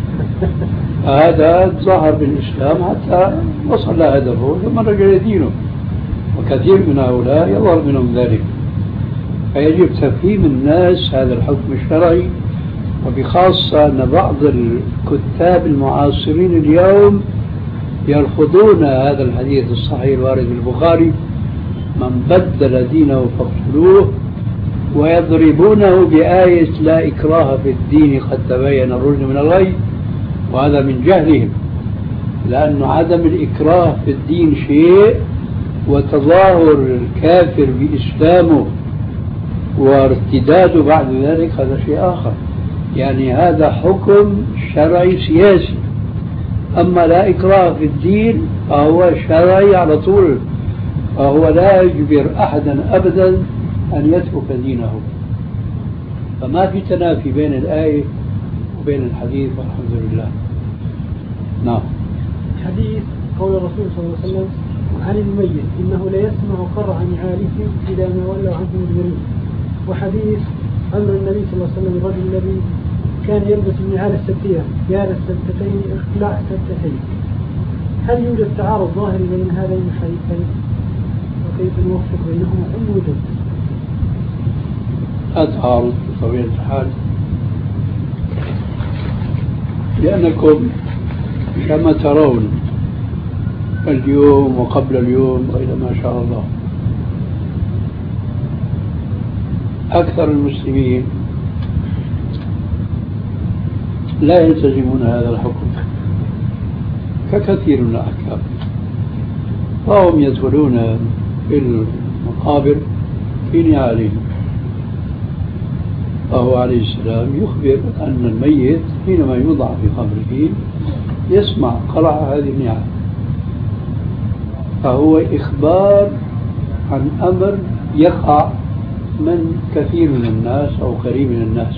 هذا ظهر بالإسلام حتى وصل هدفه ثم رجع دينه، وكثير من هؤلاء يظهر منهم ذلك. فيجب تفهيم الناس هذا الحكم الشرعي، وبخاصة أن بعض الكتاب المعاصرين اليوم يرفضون هذا الحديث الصحيح الوارد بالبخاري: من بدل دينه فاقتلوه، ويضربونه بآية لا إكراه في الدين قد تبين الرشد من الغي. وهذا من جهلهم، لأن عدم الإكراه في الدين شيء، وتظاهر الكافر بإسلامه وارتداده بعد ذلك هذا شيء آخر. يعني هذا حكم شرعي سياسي، أما لا إكراه في الدين فهو شرعي على طول، فهو لا يجبر أحدا أبدا أن يترك دينه. فما في تنافي بين الآية وبين الحديث والحمد لله. نعم. حديث قول الرسول صلى الله عليه وسلم عن الميت: إنه ليسمع قرع نعالهم إذا ما ولوا عنه مدبرين. وحديث أمر النبي صلى الله عليه وسلم الرجل الذي كان يلبس النعال السبتية يا للسبتتين اخلع السبتتين. هل يوجد تعارض ظاهري بين هذين الحديثين؟ وكيف نوفق بينهما إن وجد؟ لا تعارض بطبيعة الحال، لأنكم كما ترون اليوم وقبل اليوم وإلى ما شاء الله أكثر المسلمين لا يلتزمون هذا الحكم ككثير من الأحكام، فهم يدخلون في المقابر في نعالهم. فهو عليه السلام يخبر أن الميت حينما يوضع في قبره يسمع قرع هذه النعال، فهو إخبار عن أمر يقع من كثير من الناس أو قريب من الناس،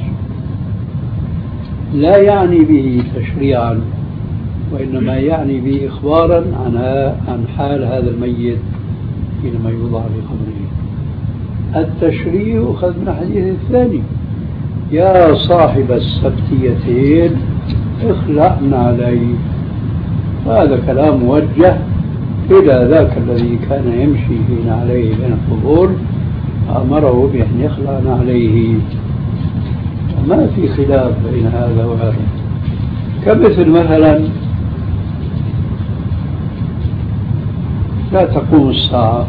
لا يعني به تشريعا، وإنما يعني به إخبارا عن عن حال هذا الميت حينما يوضع في قبره. التشريع أخذ من الحديث الثاني: يا صاحب السبتيتين اخلعنا عليه. هذا كلام موجه إلى ذاك الذي كان يمشي فينا عليه بين القبور، أمره بأن يخلعنا عليه. ما في خلاف بين هذا وهذا. كمثل مثلا لا تقوم الساعة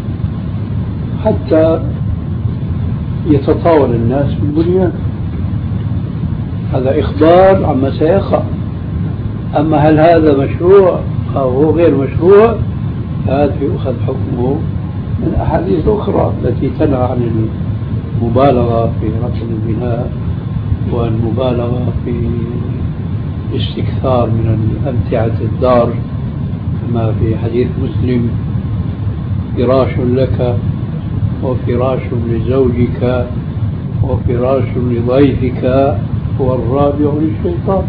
حتى يتطاول الناس بالبنيان، هذا إخبار عما سيقع. أما هل هذا مشروع أو هو غير مشروع، هذا يؤخذ حكمه من أحاديث أخرى التي تنهى عن المبالغة في رسم البناء والمبالغة في استكثار من أمتعة الدار، كما في حديث مسلم: فراش لك وفراش لزوجك وفراش لضيفك والرابع للشيطان.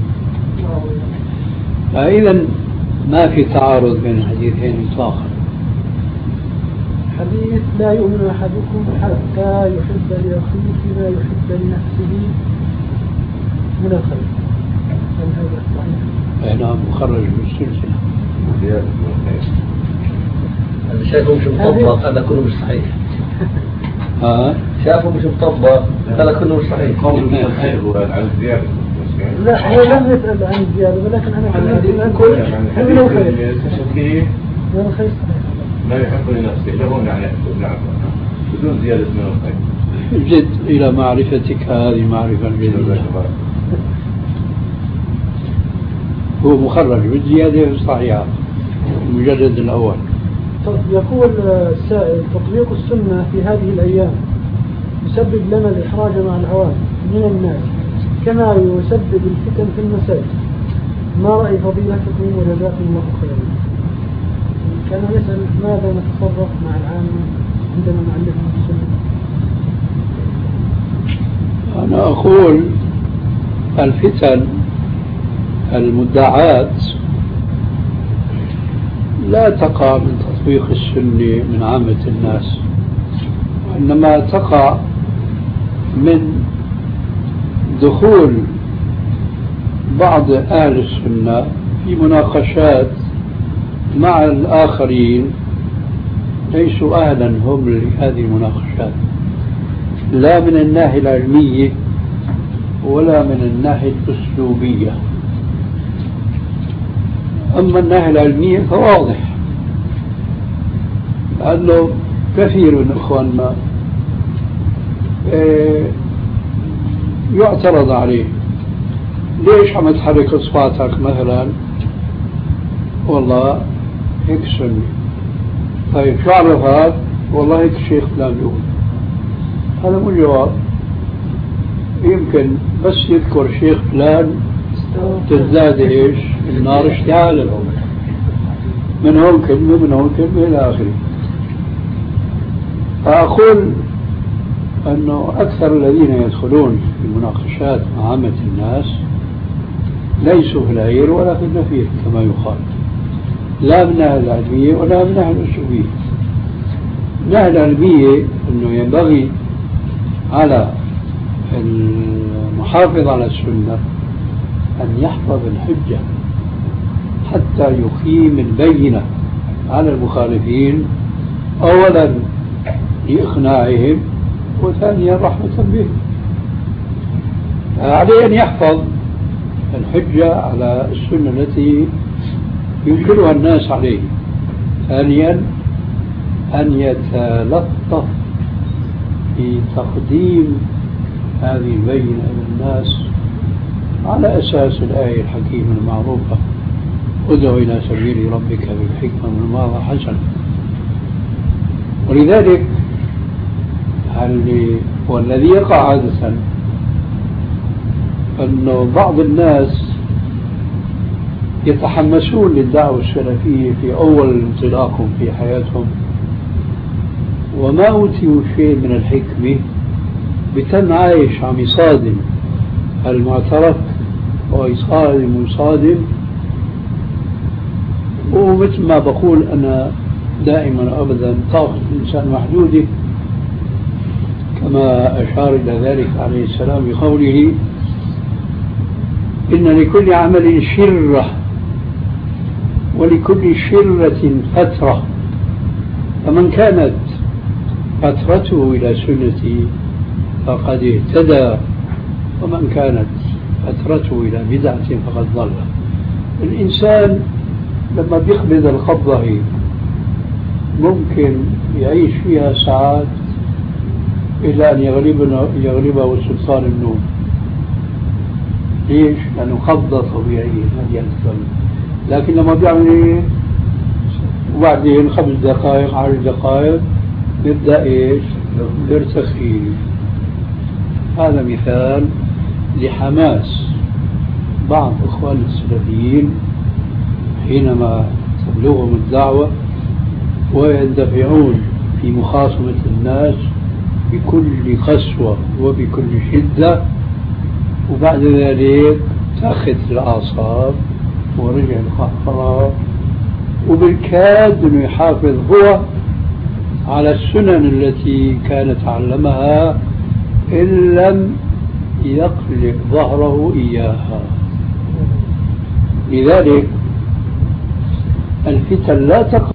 فإذا ما في تعارض بين الحديثين إطلاقا. حديث لا يؤمن أحدكم حتى يحب لأخيه ما يحب لنفسه من الخير. هل هذا صحيح؟ نعم، مخرج من السلسلة. هذا شايفه مش مطبق، هذا كله مش صحيح. ها؟ شافه مش مطبق، هذا كله مش صحيح. قول من الخير عن الزيادة. لا، هو لم يسأل عن الزيادة، ولكن أنا كنت أقول من الخير. من الخير لا يحب لنفسه، له يعني يحب بدون زيادة من الخير. جد إلى معرفتك هذه معرفة جديدة. هو مخرج بالزيادة الصحيحة المجلد الأول. يقول السائل: تطبيق السنة في هذه الأيام يسبب لنا الإحراج مع العوام من الناس كما يسبب الفتن في المساجد، ما رأي فضيلتكم وجزاكم الله خيرا؟ كان يسأل ماذا نتصرف مع العامة عندما نعلمهم السنة. أنا أقول الفتن المدعاة لا تقع من تطبيق السنة من عامة الناس، وإنما تقع من دخول بعض أهل السنة في مناقشات مع الآخرين ليسوا أهلا هم لهذه المناقشات، لا من الناحية العلمية ولا من الناحية الأسلوبية. أما الناحية العلمية فواضح، لأنه كثير من إخواننا يعترض عليه: ليش عم تحرك إصبعتك مثلا؟ والله هيك سنة. طيب شو عرفك؟ والله هيك الشيخ فلان بيقول. هذا مو جواب. يمكن بس يذكر شيخ فلان تزداد ايش؟ النار اشتعالا، من هون كلمة من هون كلمة إلى آخره. فأقول أنه أكثر الذين يدخلون في المناقشات مع عامة الناس ليسوا في العير ولا في النفير كما يقال، لا من الناحية العلمية ولا من الناحية الأسلوبية. من الناحية العلمية أنه ينبغي على المحافظ على السنة أن يحفظ الحجة حتى يقيم البينة على المخالفين، أولا لإقناعهم وثانيا رحمة بهم. عليه أن يحفظ الحجة على السنة التي ينكرها الناس عليه. ثانيا أن يتلطف في تقديم هذه البينة إلى الناس على أساس الآية الحكيمة المعروفة: ادع إلى سبيل ربك بالحكمة والموعظة الحسنة. ولذلك والذي يقع عادة أنه بعض الناس يتحمسون للدعوة السلفية في أول انطلاقهم في حياتهم، وما أوتيوا شيء من الحكمة، بتم عايش عم يصادم المعترف ويصادم ويصادم. ومثل ما بقول أنا دائما أبدا طاقة الإنسان محدودة، كما أشار إلى ذلك عليه السلام بقوله: إن لكل عمل شرة ولكل شرة فترة، فمن كانت فترته إلى سنتي فقد اهتدى، ومن كانت فترته إلى بدعة فقد ضل. الإنسان لما بيقبض القبضة هي ممكن يعيش فيها ساعات إلا أن يغلبه سلطان النوم. ليش؟ لأنه قبضة طبيعية ما بيأثر. لكن لما بيعمل إيه؟ وبعدين خمس دقائق عشر دقائق يبدأ إيش؟ يرتخي. هذا مثال لحماس بعض إخوان السلفيين حينما تبلغهم الدعوة ويندفعون في مخاصمة الناس بكل قسوة وبكل شدة، وبعد ذلك تأخذ الأعصاب ورجع القهقرة، وبالكاد أنه يحافظ هو على السنن التي كان تعلمها إن لم يقلب ظهره إياها. لذلك الفتن لا تقع